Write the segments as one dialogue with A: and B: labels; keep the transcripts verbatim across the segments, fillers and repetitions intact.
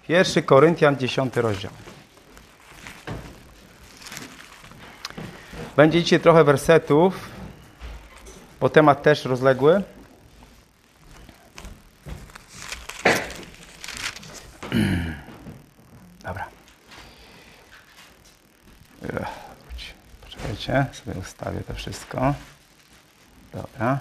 A: Pierwszy Koryntian, dziesiąty rozdział. Będzie dzisiaj trochę wersetów, bo temat też rozległy. Dobra. Poczekajcie, sobie ustawię to wszystko. Dobra.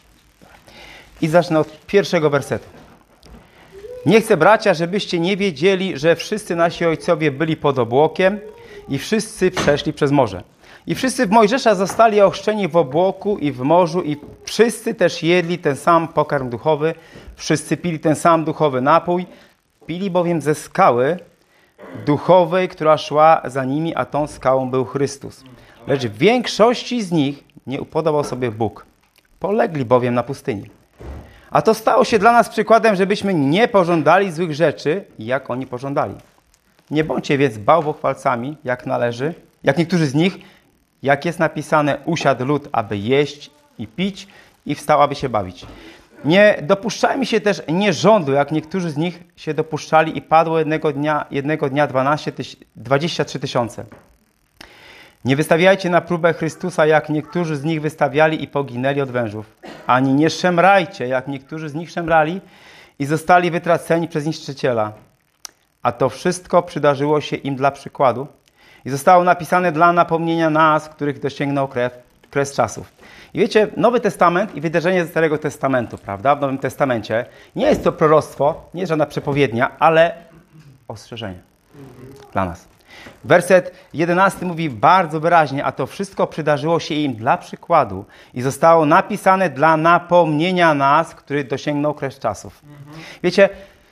A: I zacznę od pierwszego wersetu. Nie chcę, bracia, żebyście nie wiedzieli, że wszyscy nasi ojcowie byli pod obłokiem i wszyscy przeszli przez morze. I wszyscy w Mojżesza zostali ochrzczeni w obłoku i w morzu i wszyscy też jedli ten sam pokarm duchowy, wszyscy pili ten sam duchowy napój, pili bowiem ze skały duchowej, która szła za nimi, a tą skałą był Chrystus. Lecz w większości z nich nie upodobał sobie Bóg. Polegli bowiem na pustyni. A to stało się dla nas przykładem, żebyśmy nie pożądali złych rzeczy, jak oni pożądali. Nie bądźcie więc bałwochwalcami, jak należy, jak niektórzy z nich, jak jest napisane, usiadł lud, aby jeść i pić i wstał, aby się bawić. Nie dopuszczajmy się też nierządu, jak niektórzy z nich się dopuszczali i padło jednego dnia, jednego dnia dwanaście, dwadzieścia trzy tysiące. Nie wystawiajcie na próbę Chrystusa, jak niektórzy z nich wystawiali i poginęli od wężów. Ani nie szemrajcie, jak niektórzy z nich szemrali i zostali wytraceni przez niszczyciela. A to wszystko przydarzyło się im dla przykładu i zostało napisane dla napomnienia nas, których dosięgnął krew, kres czasów. I wiecie, Nowy Testament i wydarzenie ze Starego Testamentu, prawda? W Nowym Testamencie nie jest to proroctwo, nie jest żadna przepowiednia, ale ostrzeżenie dla nas. Werset jedenasty mówi bardzo wyraźnie, a to wszystko przydarzyło się im dla przykładu i zostało napisane dla napomnienia nas, który dosięgnął kres czasów. Mhm. Wiecie,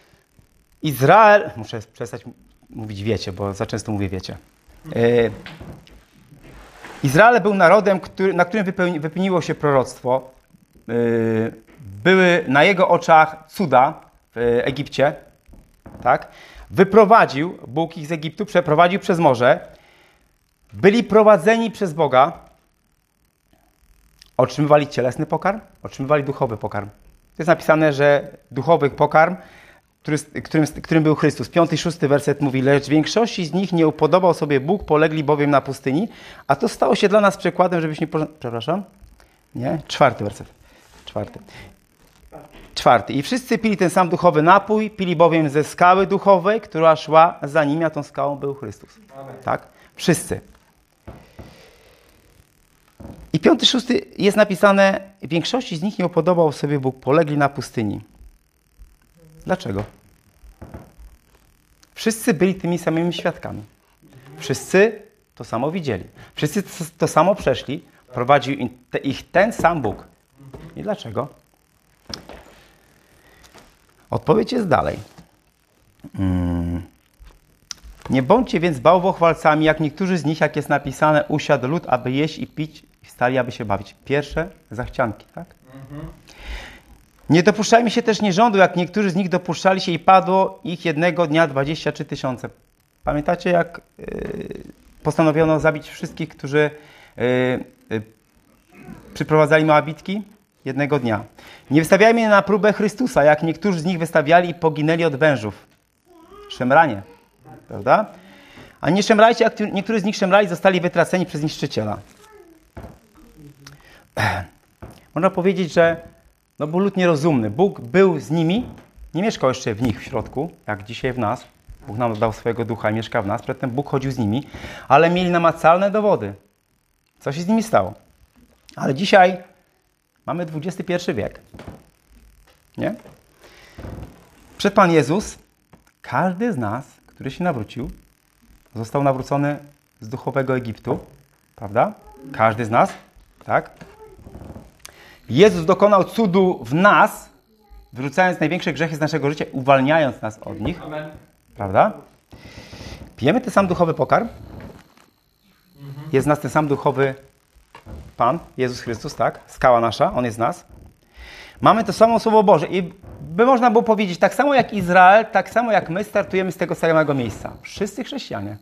A: Izrael, muszę przestać mówić wiecie, bo za często mówię wiecie. Yy, Izrael był narodem, który, na którym wypełni, wypełniło się proroctwo. Yy, były na jego oczach cuda w Egipcie, tak? Wyprowadził Bóg ich z Egiptu, przeprowadził przez morze. Byli prowadzeni przez Boga. Otrzymywali cielesny pokarm, otrzymywali duchowy pokarm. To jest napisane, że duchowy pokarm, który, którym, którym był Chrystus. Piąty i szósty werset mówi, lecz większości z nich nie upodobał sobie Bóg, polegli bowiem na pustyni, a to stało się dla nas przykładem, żebyśmy... Przepraszam? Nie? Czwarty werset. Czwarty. Czwarty. I wszyscy pili ten sam duchowy napój, pili bowiem ze skały duchowej, która szła za nimi, a tą skałą był Chrystus. Amen. Tak? Wszyscy. I piąty, szósty jest napisane, w większości z nich nie upodobał sobie Bóg, polegli na pustyni. Dlaczego? Wszyscy byli tymi samymi świadkami. Wszyscy to samo widzieli. Wszyscy to samo przeszli. Prowadził ich ten sam Bóg. I dlaczego? Odpowiedź jest dalej. Hmm. Nie bądźcie więc bałwochwalcami, jak niektórzy z nich, jak jest napisane, usiadł lud, aby jeść i pić i wstali, aby się bawić. Pierwsze zachcianki, tak? Mhm. Nie dopuszczajmy się też nierządu, jak niektórzy z nich dopuszczali się i padło ich jednego dnia dwadzieścia trzy tysiące. Pamiętacie, jak yy, postanowiono zabić wszystkich, którzy yy, yy, przyprowadzali Moabitki? Jednego dnia. Nie wystawiajmy na próbę Chrystusa, jak niektórzy z nich wystawiali i poginęli od wężów. Szemranie. Prawda? A nie szemrajcie, jak niektórzy z nich szemrali, zostali wytraceni przez niszczyciela. Można powiedzieć, że no był lud nierozumny. Bóg był z nimi, nie mieszkał jeszcze w nich w środku, jak dzisiaj w nas. Bóg nam dał swojego ducha i mieszka w nas, przedtem Bóg chodził z nimi, ale mieli namacalne dowody. Co się z nimi stało? Ale dzisiaj mamy dwudziesty pierwszy wiek. Nie? Przed Pan Jezus, każdy z nas, który się nawrócił, został nawrócony z duchowego Egiptu. Prawda? Każdy z nas. Tak? Jezus dokonał cudu w nas, wyrzucając największe grzechy z naszego życia, uwalniając nas od nich. Amen. Prawda? Pijemy ten sam duchowy pokarm. Mhm. Jest w nas ten sam duchowy Pan, Jezus Chrystus, tak? Skała nasza, On jest z nas. Mamy to samo Słowo Boże i by można było powiedzieć, tak samo jak Izrael, tak samo jak my startujemy z tego samego miejsca. Wszyscy chrześcijanie.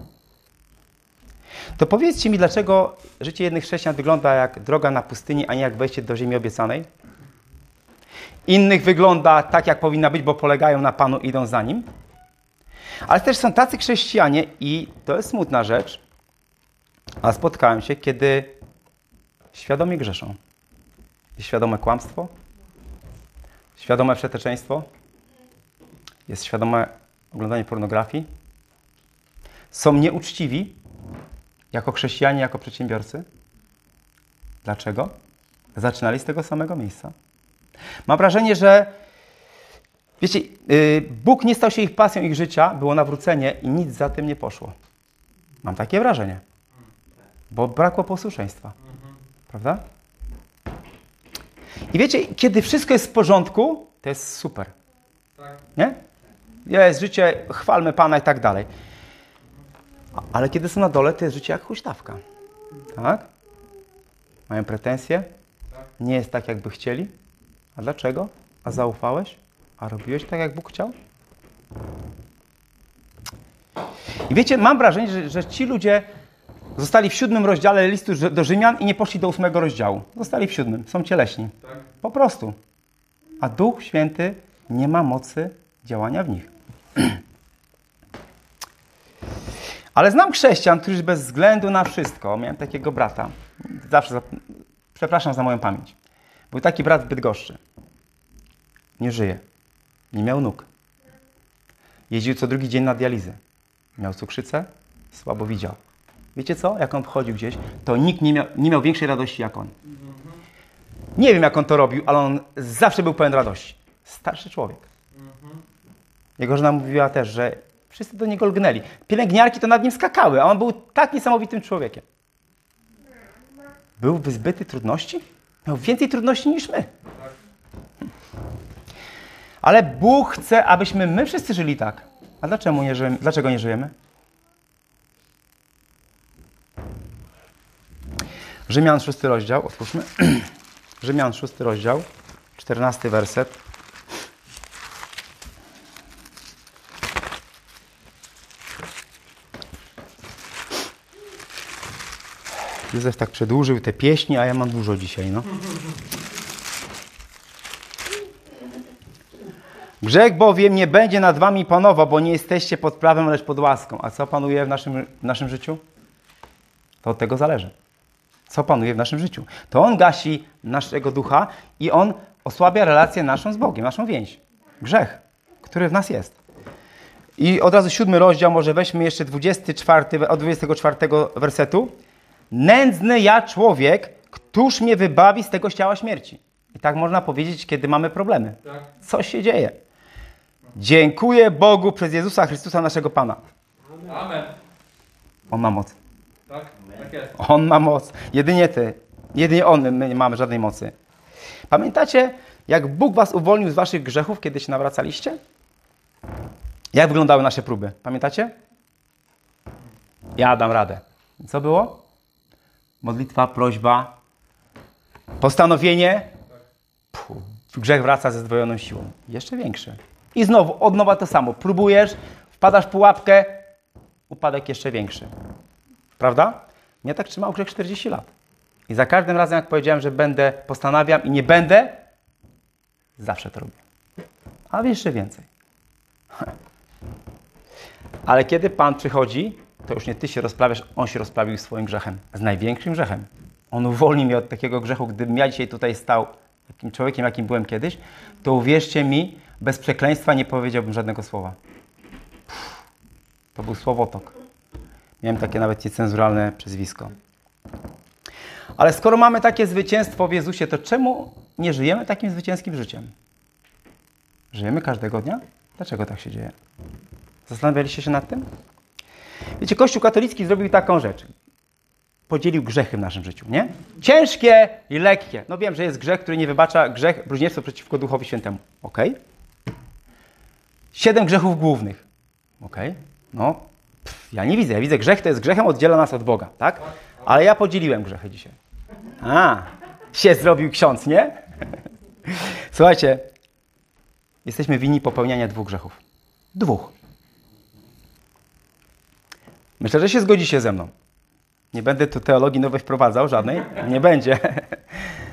A: To powiedzcie mi, dlaczego życie jednych chrześcijan wygląda jak droga na pustyni, a nie jak wejście do ziemi obiecanej? Innych wygląda tak, jak powinna być, bo polegają na Panu, idą za Nim. Ale też są tacy chrześcijanie i to jest smutna rzecz, a spotkałem się, kiedy świadomie grzeszą. Jest świadome kłamstwo, świadome wszeteczeństwo, jest świadome oglądanie pornografii. Są nieuczciwi jako chrześcijanie, jako przedsiębiorcy. Dlaczego? Zaczynali z tego samego miejsca. Mam wrażenie, że wiecie, Bóg nie stał się ich pasją ich życia, było nawrócenie i nic za tym nie poszło. Mam takie wrażenie. Bo brakło posłuszeństwa. Prawda? I wiecie, kiedy wszystko jest w porządku, to jest super. Nie? Jest życie, chwalmy Pana i tak dalej. Ale kiedy są na dole, to jest życie jak huśtawka. Tak? Mają pretensje. Nie jest tak, jakby chcieli. A dlaczego? A zaufałeś? A robiłeś tak, jak Bóg chciał? I wiecie, mam wrażenie, że, że ci ludzie zostali w siódmym rozdziale listu do Rzymian i nie poszli do ósmego rozdziału. Zostali w siódmym. Są cieleśni. Po prostu. A Duch Święty nie ma mocy działania w nich. Ale znam chrześcijan, którzy bez względu na wszystko, miałem takiego brata, zawsze, za, przepraszam za moją pamięć, był taki brat w Bydgoszczy. Nie żyje. Nie miał nóg. Jeździł co drugi dzień na dializę. Miał cukrzycę, słabo widział. Wiecie co? Jak on wchodził gdzieś, to nikt nie miał, nie miał większej radości jak on. Nie wiem, jak on to robił, ale on zawsze był pełen radości. Starszy człowiek. Jego żona mówiła też, że wszyscy do niego lgnęli. Pielęgniarki to nad nim skakały, a on był tak niesamowitym człowiekiem. Był wyzbyty trudności? Miał więcej trudności niż my. Ale Bóg chce, abyśmy my wszyscy żyli tak. A dlaczego nie żyjemy? Dlaczego nie żyjemy? Rzymian szósty rozdział, otwórzmy. Rzymian szósty rozdział, czternasty werset. Józef tak przedłużył te pieśni, a ja mam dużo dzisiaj, no. Grzech bowiem nie będzie nad wami panował, bo nie jesteście pod prawem, lecz pod łaską. A co panuje w naszym, w naszym życiu? To od tego zależy. Co panuje w naszym życiu? To on gasi naszego ducha i on osłabia relację naszą z Bogiem, naszą więź. Grzech, który w nas jest. I od razu siódmy rozdział, może weźmy jeszcze dwudziesty czwarty, od dwudziestego czwartego wersetu. Nędzny ja człowiek, któż mnie wybawi z tego ciała śmierci? I tak można powiedzieć, kiedy mamy problemy. Co się dzieje? Dziękuję Bogu przez Jezusa Chrystusa, naszego Pana.
B: Amen.
A: On ma moc.
B: Tak, tak jest.
A: On ma moc. Jedynie ty. Jedynie On. My nie mamy żadnej mocy. Pamiętacie, jak Bóg was uwolnił z waszych grzechów, kiedy się nawracaliście? Jak wyglądały nasze próby? Pamiętacie? Ja dam radę. Co było? Modlitwa, prośba, postanowienie. Puh, grzech wraca ze zdwojoną siłą. Jeszcze większy. I znowu, od nowa to samo. Próbujesz, wpadasz w pułapkę, upadek jeszcze większy. Prawda? Mnie tak trzymał grzech czterdzieści lat. I za każdym razem, jak powiedziałem, że będę, postanawiam i nie będę, zawsze to robię. Ale jeszcze więcej. Ale kiedy Pan przychodzi, to już nie ty się rozprawiasz, On się rozprawił swoim grzechem. Z największym grzechem. On uwolni mnie od takiego grzechu. Gdybym ja dzisiaj tutaj stał takim człowiekiem, jakim byłem kiedyś, to uwierzcie mi, bez przekleństwa nie powiedziałbym żadnego słowa. Puh, to był słowotok. Miałem takie nawet niecenzuralne przezwisko. Ale skoro mamy takie zwycięstwo w Jezusie, to czemu nie żyjemy takim zwycięskim życiem? Żyjemy każdego dnia? Dlaczego tak się dzieje? Zastanawialiście się nad tym? Wiecie, Kościół katolicki zrobił taką rzecz. Podzielił grzechy w naszym życiu, nie? Ciężkie i lekkie. No wiem, że jest grzech, który nie wybacza, grzech, bluźnierstwo przeciwko Duchowi Świętemu. Okej? Okay. Siedem grzechów głównych. Okej? Okay. No, pff, ja nie widzę. Ja widzę, grzech to jest grzechem, oddziela nas od Boga, tak? Ale ja podzieliłem grzechy dzisiaj. A, się zrobił ksiądz, nie? Słuchajcie, jesteśmy winni popełniania dwóch grzechów. Dwóch. Myślę, że się zgodzicie ze mną. Nie będę tu teologii nowej wprowadzał, żadnej. Nie będzie.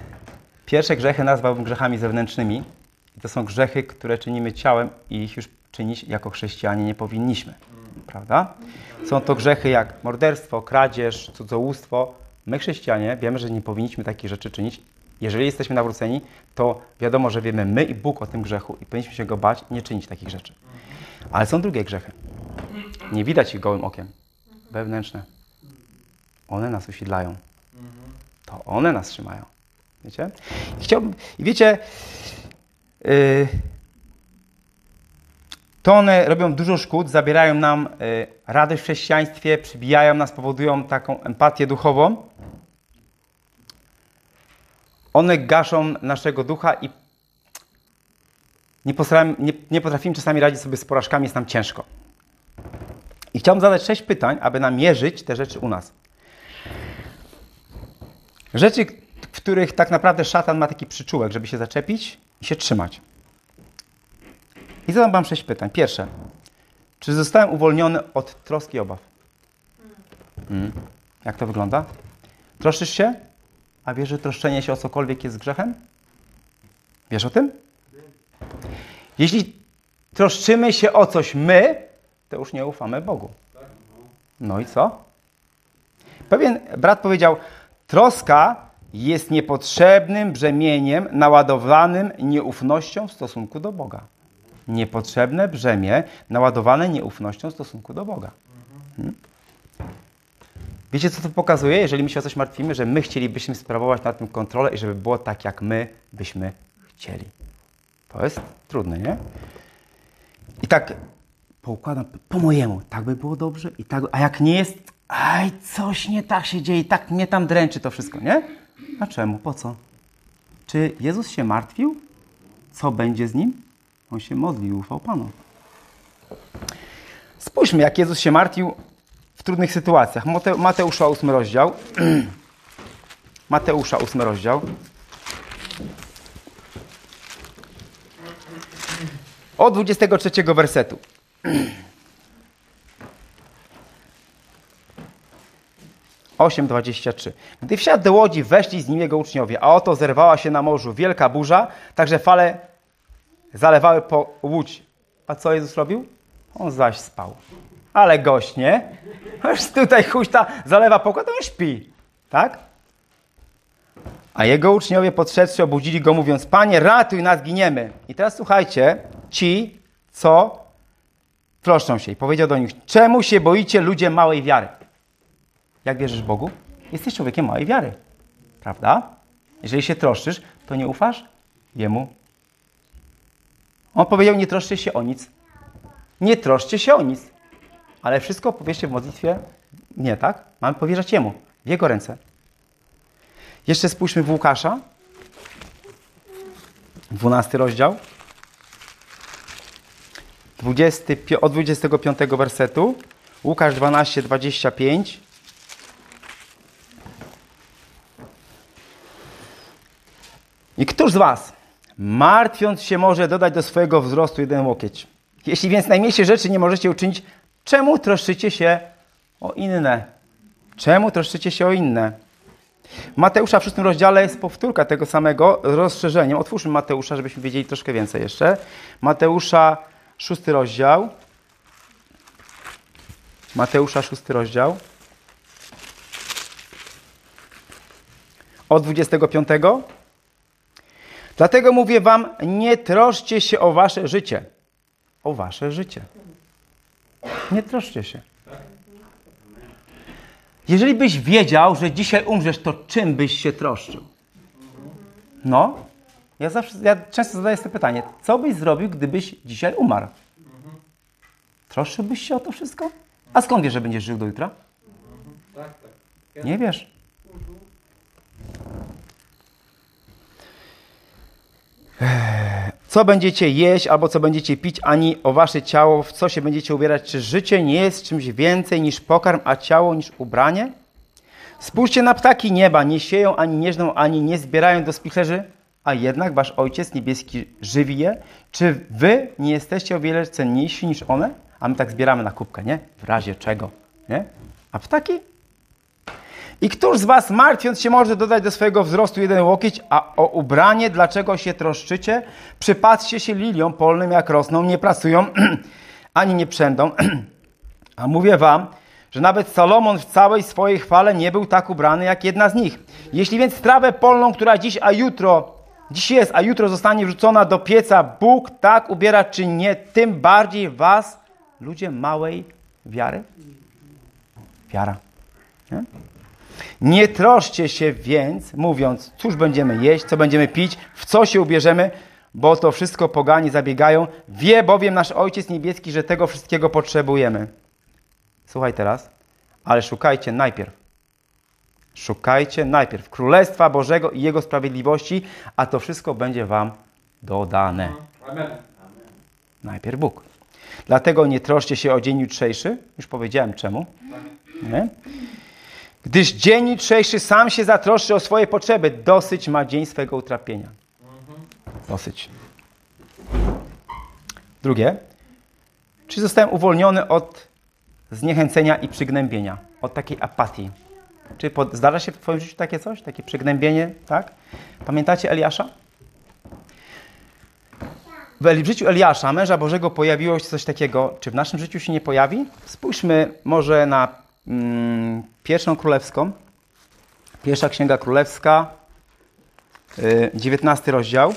A: Pierwsze grzechy nazwałbym grzechami zewnętrznymi. I to są grzechy, które czynimy ciałem i ich już czynić jako chrześcijanie nie powinniśmy. Prawda? Są to grzechy jak morderstwo, kradzież, cudzołóstwo. My chrześcijanie wiemy, że nie powinniśmy takich rzeczy czynić. Jeżeli jesteśmy nawróceni, to wiadomo, że wiemy my i Bóg o tym grzechu i powinniśmy się go bać i nie czynić takich rzeczy. Ale są drugie grzechy. Nie widać ich gołym okiem. Wewnętrzne. One nas usidlają. To one nas trzymają. Wiecie? I chciałbym, i wiecie, yy, to one robią dużo szkód, zabierają nam yy, radość w chrześcijaństwie, przybijają nas, powodują taką empatię duchową. One gaszą naszego ducha i nie potrafimy, nie, nie potrafimy czasami radzić sobie z porażkami, jest nam ciężko. I chciałbym zadać sześć pytań, aby namierzyć te rzeczy u nas. Rzeczy, w których tak naprawdę szatan ma taki przyczółek, żeby się zaczepić i się trzymać. I zadam wam sześć pytań. Pierwsze. Czy zostałem uwolniony od troski i obaw? Hmm. Jak to wygląda? Troszczysz się? A wiesz, że troszczenie się o cokolwiek jest grzechem? Wiesz o tym? Jeśli troszczymy się o coś my, to już nie ufamy Bogu. No i co? Pewien brat powiedział, troska jest niepotrzebnym brzemieniem naładowanym nieufnością w stosunku do Boga. Niepotrzebne brzemię naładowane nieufnością w stosunku do Boga. Hmm? Wiecie, co to pokazuje? Jeżeli my się o coś martwimy, że my chcielibyśmy sprawować nad tym kontrolę i żeby było tak, jak my byśmy chcieli. To jest trudne, nie? I tak poukładam po mojemu. Tak by było dobrze i tak, a jak nie jest, aj, coś nie tak się dzieje, tak mnie tam dręczy to wszystko, nie? A czemu? Po co? Czy Jezus się martwił? Co będzie z nim? On się modlił i ufał Panu. Spójrzmy, jak Jezus się martwił w trudnych sytuacjach. Mate, Mateusza ósmy rozdział. Mateusza ósmy rozdział. Od dwudziestego trzeciego wersetu. osiem dwadzieścia trzy. Gdy wsiadł do łodzi, weszli z nim jego uczniowie, a oto zerwała się na morzu wielka burza, tak że fale zalewały po łódź. A co Jezus robił? On zaś spał. Ale gość, nie? Aż tutaj huśta zalewa pokład, on śpi. Tak? A jego uczniowie podszedłszy obudzili go, mówiąc, Panie, ratuj nas, giniemy. I teraz słuchajcie, ci, co troszczą się. I powiedział do nich, czemu się boicie, ludzie małej wiary? Jak wierzysz Bogu? Jesteś człowiekiem małej wiary. Prawda? Jeżeli się troszczysz, to nie ufasz Jemu. On powiedział, nie troszczcie się o nic. Nie troszczcie się o nic. Ale wszystko powierzcie w modlitwie nie, tak? Mamy powierzać Jemu, w Jego ręce. Jeszcze spójrzmy w Łukasza. dwunasty rozdział. dwudziesty, od dwudziestego piątego wersetu. Łukasz dwanaście, dwadzieścia pięć. I któż z was, martwiąc się, może dodać do swojego wzrostu jeden łokieć? Jeśli więc najmniejsze rzeczy nie możecie uczynić, czemu troszczycie się o inne? Czemu troszczycie się o inne? Mateusza w szóstym rozdziale jest powtórka tego samego rozszerzeniem. Otwórzmy Mateusza, żebyśmy wiedzieli troszkę więcej jeszcze. Mateusza, szósty rozdział. Mateusza, szósty rozdział. Od dwudziestego piątego. Dlatego mówię wam, nie troszczcie się o wasze życie. O wasze życie. Nie troszczcie się. Jeżeli byś wiedział, że dzisiaj umrzesz, to czym byś się troszczył? No, ja zawsze, ja często zadaję sobie pytanie, co byś zrobił, gdybyś dzisiaj umarł? Troszczyłbyś się o to wszystko? A skąd wiesz, że będziesz żył do jutra?
B: Tak, tak.
A: Nie wiesz. Co będziecie jeść, albo co będziecie pić, ani o wasze ciało, w co się będziecie ubierać? Czy życie nie jest czymś więcej niż pokarm, a ciało niż ubranie? Spójrzcie na ptaki nieba, nie sieją, ani nie żną, ani nie zbierają do spichlerzy, a jednak wasz Ojciec Niebieski żywi je. Czy wy nie jesteście o wiele cenniejsi niż one? A my tak zbieramy na kubkę, nie? W razie czego, nie? A ptaki? I któż z was, martwiąc się, może dodać do swojego wzrostu jeden łokieć, a o ubranie dlaczego się troszczycie? Przypatrzcie się liliom polnym, jak rosną, nie pracują, ani nie przędą. A mówię wam, że nawet Salomon w całej swojej chwale nie był tak ubrany, jak jedna z nich. Jeśli więc trawę polną, która dziś, a jutro, dziś jest, a jutro zostanie wrzucona do pieca, Bóg tak ubiera, czy nie, tym bardziej was, ludzie małej wiary? Wiara. Nie? Nie troszcie się więc, mówiąc, cóż będziemy jeść, co będziemy pić, w co się ubierzemy, bo to wszystko poganie zabiegają. Wie bowiem nasz Ojciec Niebieski, że tego wszystkiego potrzebujemy. Słuchaj teraz, ale szukajcie najpierw. Szukajcie najpierw Królestwa Bożego i Jego sprawiedliwości, a to wszystko będzie wam dodane.
B: Amen.
A: Najpierw Bóg. Dlatego nie troszcie się o dzień jutrzejszy. Już powiedziałem czemu. Nie? Gdyż dzień jutrzejszy sam się zatroszczy o swoje potrzeby. Dosyć ma dzień swego utrapienia. Dosyć. Drugie. Czy zostałem uwolniony od zniechęcenia i przygnębienia? Od takiej apatii? Czy pod, zdarza się w twoim życiu takie coś? Takie przygnębienie? Tak? Pamiętacie Eliasza? W życiu Eliasza, męża Bożego, pojawiło się coś takiego. Czy w naszym życiu się nie pojawi? Spójrzmy może na mm, pierwszą królewską. Pierwsza Księga Królewska, yy, dziewiętnasty rozdział.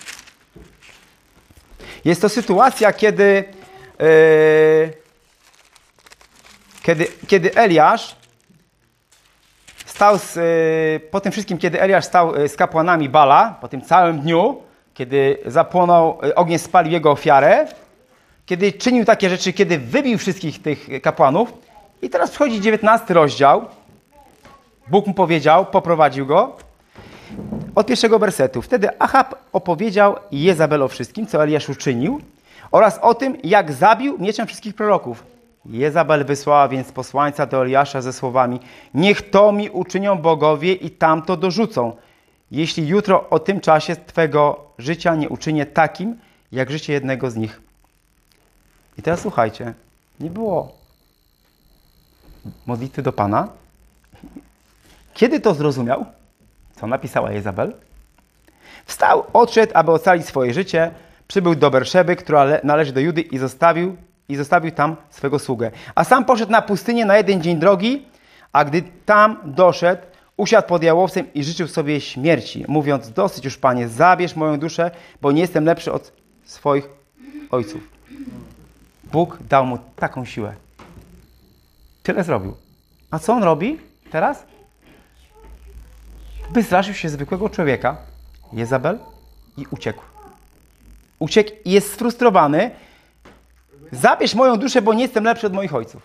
A: Jest to sytuacja, kiedy, yy, kiedy, kiedy Eliasz stał z, yy, po tym wszystkim, kiedy Eliasz stał z kapłanami Bala, po tym całym dniu, kiedy zapłonął, ogień spalił jego ofiarę, kiedy czynił takie rzeczy, kiedy wybił wszystkich tych kapłanów. I teraz przychodzi dziewiętnasty rozdział. Bóg mu powiedział, poprowadził go. Od pierwszego wersetu. Wtedy Achab opowiedział Jezabel o wszystkim, co Eliasz uczynił, oraz o tym, jak zabił mieczem wszystkich proroków. Jezabel wysłała więc posłańca do Eliasza ze słowami: niech to mi uczynią bogowie i tamto dorzucą, jeśli jutro o tym czasie twego życia nie uczynię takim, jak życie jednego z nich. I teraz słuchajcie, nie było modlitwy do Pana. Kiedy to zrozumiał, co napisała Jezabel, wstał, odszedł, aby ocalić swoje życie, przybył do Berszeby, która należy do Judy, i zostawił, i zostawił tam swego sługę. A sam poszedł na pustynię na jeden dzień drogi, a gdy tam doszedł, usiadł pod jałowcem i życzył sobie śmierci, mówiąc: dosyć już, Panie, zabierz moją duszę, bo nie jestem lepszy od swoich ojców. Bóg dał mu taką siłę. Tyle zrobił. A co on robi teraz? Wystraszył się zwykłego człowieka, Jezabel, i uciekł. Uciekł i jest sfrustrowany. Zabierz moją duszę, bo nie jestem lepszy od moich ojców.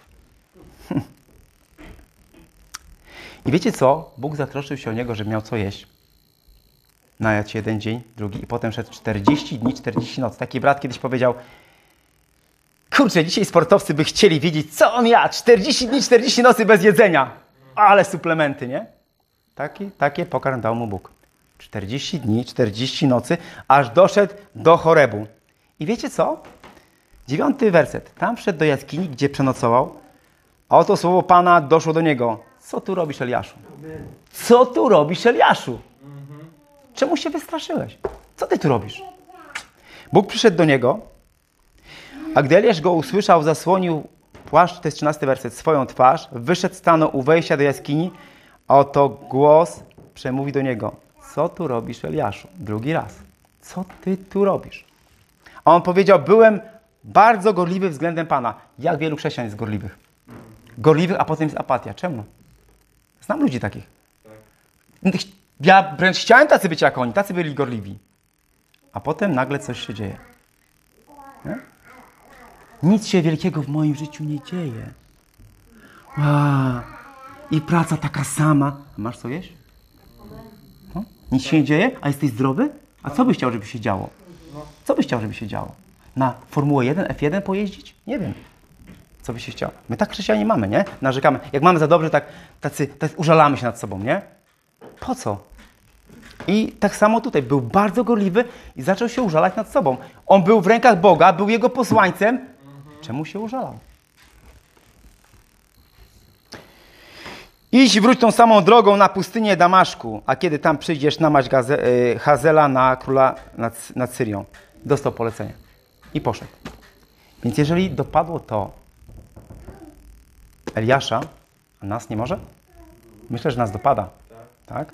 A: I wiecie co? Bóg zatroszczył się o niego, żeby miał co jeść. Najadł się jeden dzień, drugi i potem szedł czterdzieści dni, czterdzieści nocy. Taki brat kiedyś powiedział: kurczę, dzisiaj sportowcy by chcieli wiedzieć, co on jadł. czterdzieści dni, czterdzieści nocy bez jedzenia. Ale suplementy, nie? Taki, takie pokarm dał mu Bóg. czterdzieści dni, czterdzieści nocy, aż doszedł do Chorebu. I wiecie co? Dziewiąty werset. Tam wszedł do jaskini, gdzie przenocował, a oto słowo Pana doszło do niego. Co tu robisz, Eliaszu? Co tu robisz, Eliaszu? Czemu się wystraszyłeś? Co ty tu robisz? Bóg przyszedł do niego, a gdy Eliasz go usłyszał, zasłonił płaszcz, to jest trzynasty werset, swoją twarz, wyszedł, stanął u wejścia do jaskini, a oto głos przemówi do niego: co tu robisz, Eliaszu? Drugi raz. Co ty tu robisz? A on powiedział: byłem bardzo gorliwy względem Pana. Jak wielu chrześcijan jest gorliwych? Gorliwych, a potem jest apatia. Czemu? Znam ludzi takich. Ja wręcz chciałem tacy być jak oni. Tacy byli gorliwi. A potem nagle coś się dzieje. Nie? Nic się wielkiego w moim życiu nie dzieje. Wow. I praca taka sama. A masz co jeść? No? Nic się nie dzieje? A jesteś zdrowy? A co byś chciał, żeby się działo? Co byś chciał, żeby się działo? Na Formułę jeden, F jeden pojeździć? Nie wiem. Co by się chciało? My tak chrześcijanie mamy, nie? Narzekamy. Jak mamy za dobrze, tak tacy, tacy użalamy się nad sobą, nie? Po co? I tak samo tutaj. Był bardzo gorliwy i zaczął się użalać nad sobą. On był w rękach Boga, był Jego posłańcem. Czemu się użalał? Idź wróć tą samą drogą na pustynię Damaszku, a kiedy tam przyjdziesz, namać Gaze, y, Hazela na króla nad, nad Syrią. Dostał polecenie i poszedł. Więc jeżeli dopadło to Eliasza, a nas nie może? Myślę, że nas dopada. Tak?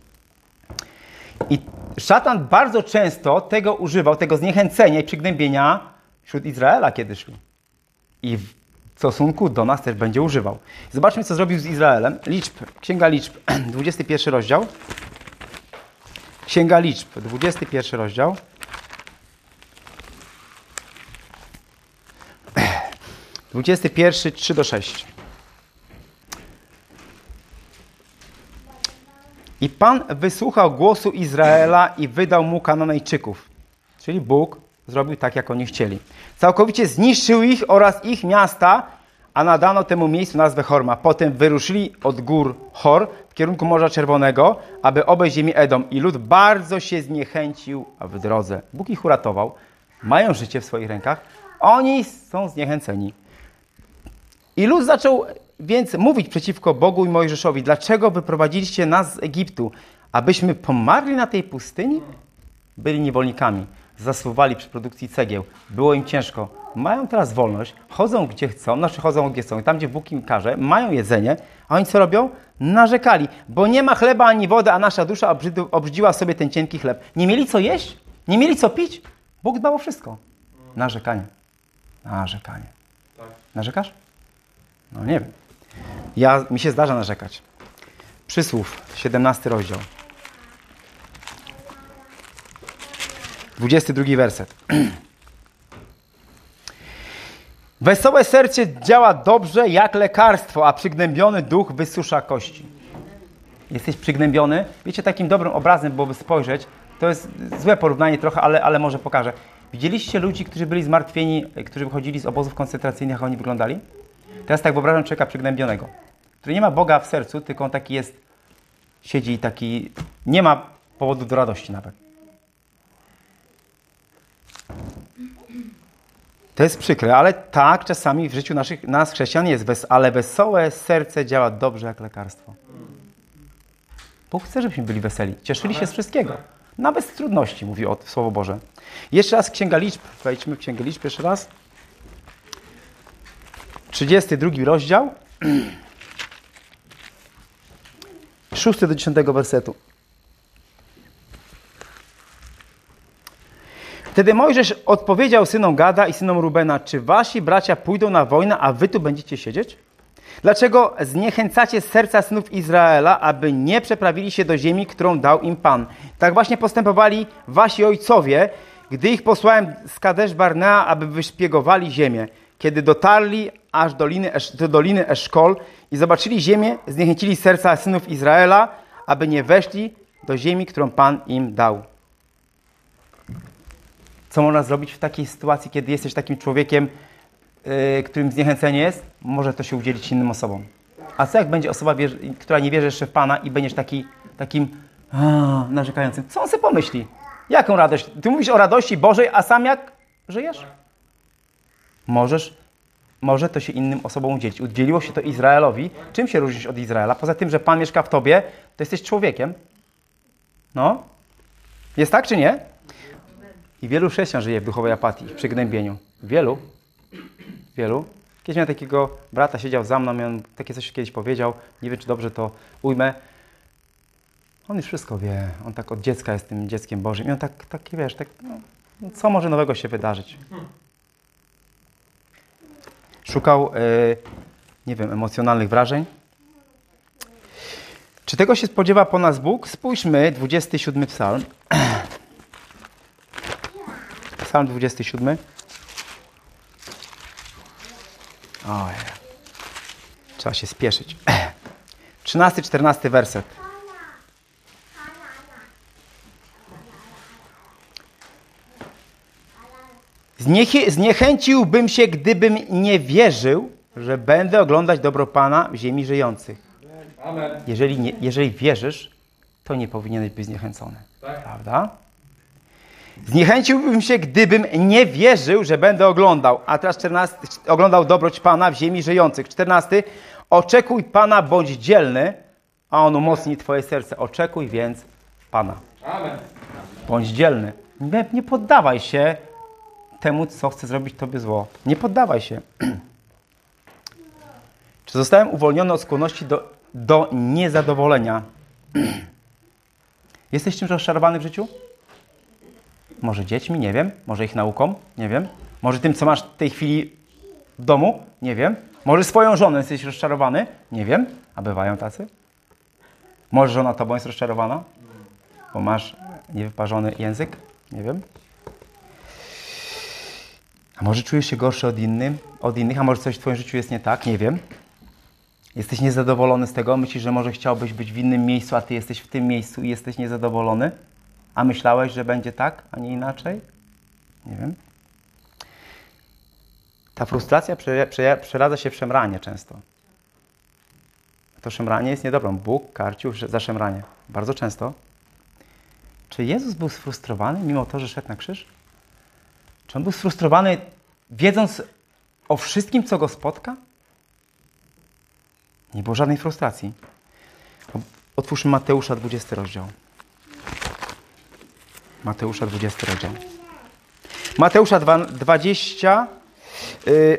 A: I szatan bardzo często tego używał, tego zniechęcenia i przygnębienia wśród Izraela, kiedy szli. I w stosunku do nas też będzie używał. Zobaczmy, co zrobił z Izraelem. Liczb, Księga Liczb, dwudziesty pierwszy rozdział. Księga Liczb, dwudziesty pierwszy rozdział. dwudziesty pierwszy, trzy do sześciu. I Pan wysłuchał głosu Izraela i wydał mu Kananejczyków. Czyli Bóg zrobił tak, jak oni chcieli. Całkowicie zniszczył ich oraz ich miasta, a nadano temu miejscu nazwę Horma. Potem wyruszyli od gór Hor w kierunku Morza Czerwonego, aby obejść ziemię Edom. I lud bardzo się zniechęcił w drodze. Bóg ich uratował. Mają życie w swoich rękach. Oni są zniechęceni. I lud zaczął więc mówić przeciwko Bogu i Mojżeszowi. Dlaczego wyprowadziliście nas z Egiptu? Abyśmy pomarli na tej pustyni? Byli niewolnikami. Zasuwali przy produkcji cegieł. Było im ciężko. Mają teraz wolność. Chodzą gdzie chcą. Znaczy chodzą gdzie chcą. Tam gdzie Bóg im każe. Mają jedzenie. A oni co robią? Narzekali. Bo nie ma chleba ani wody, a nasza dusza obrzydu, obrzydziła sobie ten cienki chleb. Nie mieli co jeść? Nie mieli co pić? Bóg dbał o wszystko. Narzekanie. Narzekanie. Narzekasz? No nie wiem. Ja, mi się zdarza narzekać. Przysłów, siedemnasty rozdział. dwudziesty drugi werset. Wesołe serce działa dobrze jak lekarstwo, a przygnębiony duch wysusza kości. Jesteś przygnębiony? Wiecie, takim dobrym obrazem byłoby spojrzeć, to jest złe porównanie trochę, ale, ale może pokażę. Widzieliście ludzi, którzy byli zmartwieni, którzy wychodzili z obozów koncentracyjnych, jak oni wyglądali? Teraz tak wyobrażam człowieka przygnębionego, który nie ma Boga w sercu, tylko on taki jest, siedzi i taki, nie ma powodu do radości nawet. To jest przykre, ale tak czasami w życiu naszych, nas chrześcijan jest, wes, ale wesołe serce działa dobrze jak lekarstwo. Bóg chce, żebyśmy byli weseli, cieszyli się z wszystkiego. Nawet z trudności, mówi o Słowo Boże. Jeszcze raz Księga Liczb, wejdźmy w Księgę Liczb jeszcze raz. trzydziesty drugi rozdział, szósty do dziesiątego wersetu. Wtedy Mojżesz odpowiedział synom Gada i synom Rubena, czy wasi bracia pójdą na wojnę, a wy tu będziecie siedzieć? Dlaczego zniechęcacie serca synów Izraela, aby nie przeprawili się do ziemi, którą dał im Pan? Tak właśnie postępowali wasi ojcowie, gdy ich posłałem z Kadesz Barnea, aby wyszpiegowali ziemię. Kiedy dotarli aż doliny, do doliny Eszkol i zobaczyli ziemię, zniechęcili serca synów Izraela, aby nie weszli do ziemi, którą Pan im dał. Co można zrobić w takiej sytuacji, kiedy jesteś takim człowiekiem, yy, którym zniechęcenie jest? Może to się udzielić innym osobom. A co jak będzie osoba, wierzy, która nie wierzy jeszcze w Pana i będziesz taki, takim a, narzekającym? Co on sobie pomyśli? Jaką radość? Ty mówisz o radości Bożej, a sam jak żyjesz? Możesz, może to się innym osobom udzielić. Udzieliło się to Izraelowi. Czym się różnisz od Izraela? Poza tym, że Pan mieszka w tobie, to jesteś człowiekiem. No? Jest tak czy nie? I wielu chrześcijan żyje w duchowej apatii, w przygnębieniu. Wielu. Wielu. Kiedyś miałem takiego brata, siedział za mną i on takie coś kiedyś powiedział. Nie wiem, czy dobrze to ujmę. On już wszystko wie. On tak od dziecka jest tym dzieckiem Bożym. I on tak, taki, wiesz, tak, no, co może nowego się wydarzyć? Szukał, yy, nie wiem, emocjonalnych wrażeń. Czy tego się spodziewa po nas Bóg? Spójrzmy, dwudziesty siódmy psalm. Psalm dwudziesty siódmy. Oj, trzeba się spieszyć. trzynasty, czternasty werset. Zniechę- zniechęciłbym się, gdybym nie wierzył, że będę oglądać dobro Pana w ziemi żyjących.
B: Amen.
A: Jeżeli, nie, jeżeli wierzysz, to nie powinieneś być zniechęcony.
B: Tak.
A: Prawda? Zniechęciłbym się, gdybym nie wierzył, że będę oglądał. A teraz czternasty, oglądał dobroć Pana w ziemi żyjących. czternasty. Oczekuj Pana, bądź dzielny, a On umocni twoje serce. Oczekuj więc Pana.
B: Amen.
A: Bądź dzielny. Nie, nie poddawaj się temu, co chce zrobić tobie zło. Nie poddawaj się. Czy zostałem uwolniony od skłonności do, do niezadowolenia? Jesteś czymś rozczarowany w życiu? Może dziećmi? Nie wiem. Może ich nauką? Nie wiem. Może tym, co masz w tej chwili w domu? Nie wiem. Może swoją żoną jesteś rozczarowany? Nie wiem. A bywają tacy? Może żona tobą jest rozczarowana? Bo masz niewyparzony język? Nie wiem. A może czujesz się gorszy od, innym, od innych? A może coś w twoim życiu jest nie tak? Nie wiem. Jesteś niezadowolony z tego? Myślisz, że może chciałbyś być w innym miejscu, a ty jesteś w tym miejscu i jesteś niezadowolony? A myślałeś, że będzie tak, a nie inaczej? Nie wiem. Ta frustracja prze, prze, przeradza się w szemranie często. To szemranie jest niedobrą. Bóg karcił za szemranie. Bardzo często. Czy Jezus był sfrustrowany mimo to, że szedł na krzyż? Czy On był sfrustrowany wiedząc o wszystkim, co Go spotka? Nie było żadnej frustracji. Otwórzmy Mateusza dwudziesty rozdział. Mateusza dwudziesty rozdział. Mateusza dwadzieścia yy,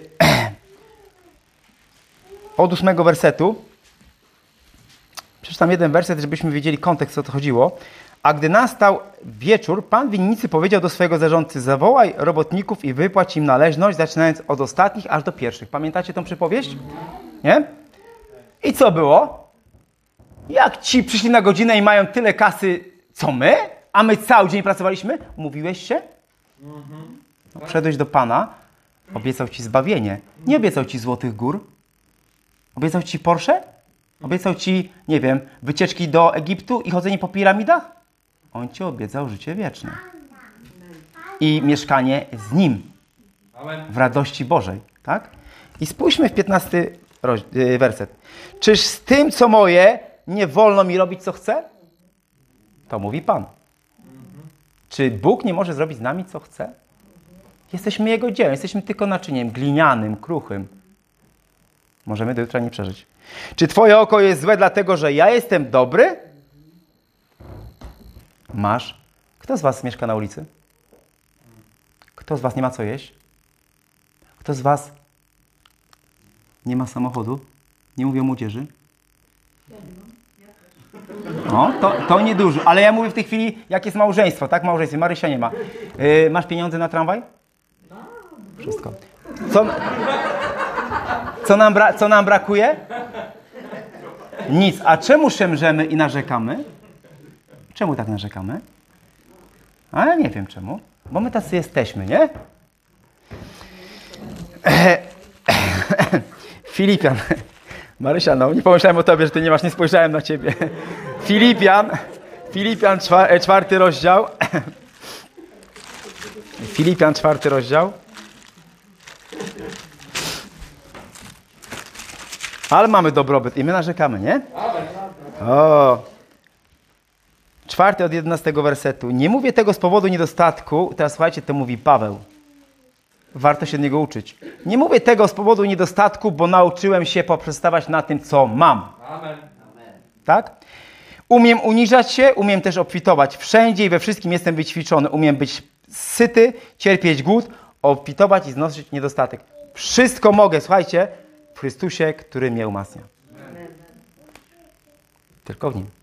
A: od ósmego wersetu. Przeczytam jeden werset, żebyśmy wiedzieli kontekst, o co chodziło. A gdy nastał wieczór, pan winnicy powiedział do swojego zarządcy: zawołaj robotników i wypłać im należność, zaczynając od ostatnich aż do pierwszych. Pamiętacie tą przypowieść? Nie? I co było? Jak ci przyszli na godzinę i mają tyle kasy, co my? A my cały dzień pracowaliśmy? Mówiłeś się? No, wszedłeś do Pana, obiecał ci zbawienie. Nie obiecał ci złotych gór. Obiecał ci Porsche? Obiecał ci, nie wiem, wycieczki do Egiptu i chodzenie po piramidach? On ci obiecał życie wieczne. I mieszkanie z Nim. W radości Bożej. Tak? I spójrzmy w piętnasty werset. Czyż z tym, co moje, nie wolno mi robić, co chcę? To mówi Pan. Czy Bóg nie może zrobić z nami, co chce? Jesteśmy Jego dziełem. Jesteśmy tylko naczyniem glinianym, kruchym. Możemy do jutra nie przeżyć. Czy twoje oko jest złe dlatego, że ja jestem dobry? Masz. Kto z was mieszka na ulicy? Kto z was nie ma co jeść? Kto z was nie ma samochodu? Nie mówię o młodzieży. No, to, to niedużo. Ale ja mówię w tej chwili, jak jest małżeństwo, tak? Małżeństwo. Marysia nie ma. Yy, masz pieniądze na tramwaj? Wszystko. Co, co, nam, bra- co nam brakuje? Nic. A czemu szemrzemy i narzekamy? Czemu tak narzekamy? Ale nie wiem czemu. Bo my tacy jesteśmy, nie? Filipian. Marysia, no nie pomyślałem o tobie, że ty nie masz, nie spojrzałem na ciebie. Filipian. Filipian, czwa- czwarty rozdział. Filipian, czwarty rozdział. Ale mamy dobrobyt i my narzekamy, nie? O. Czwarty od jedenastego wersetu. Nie mówię tego z powodu niedostatku. Teraz słuchajcie, to mówi Paweł. Warto się od niego uczyć. Nie mówię tego z powodu niedostatku, bo nauczyłem się poprzestawać na tym, co mam.
B: Amen.
A: Tak? Umiem uniżać się, umiem też obfitować. Wszędzie i we wszystkim jestem wyćwiczony. Umiem być syty, cierpieć głód, obfitować i znosić niedostatek. Wszystko mogę, słuchajcie, w Chrystusie, który mnie umacnia. Tylko w Nim.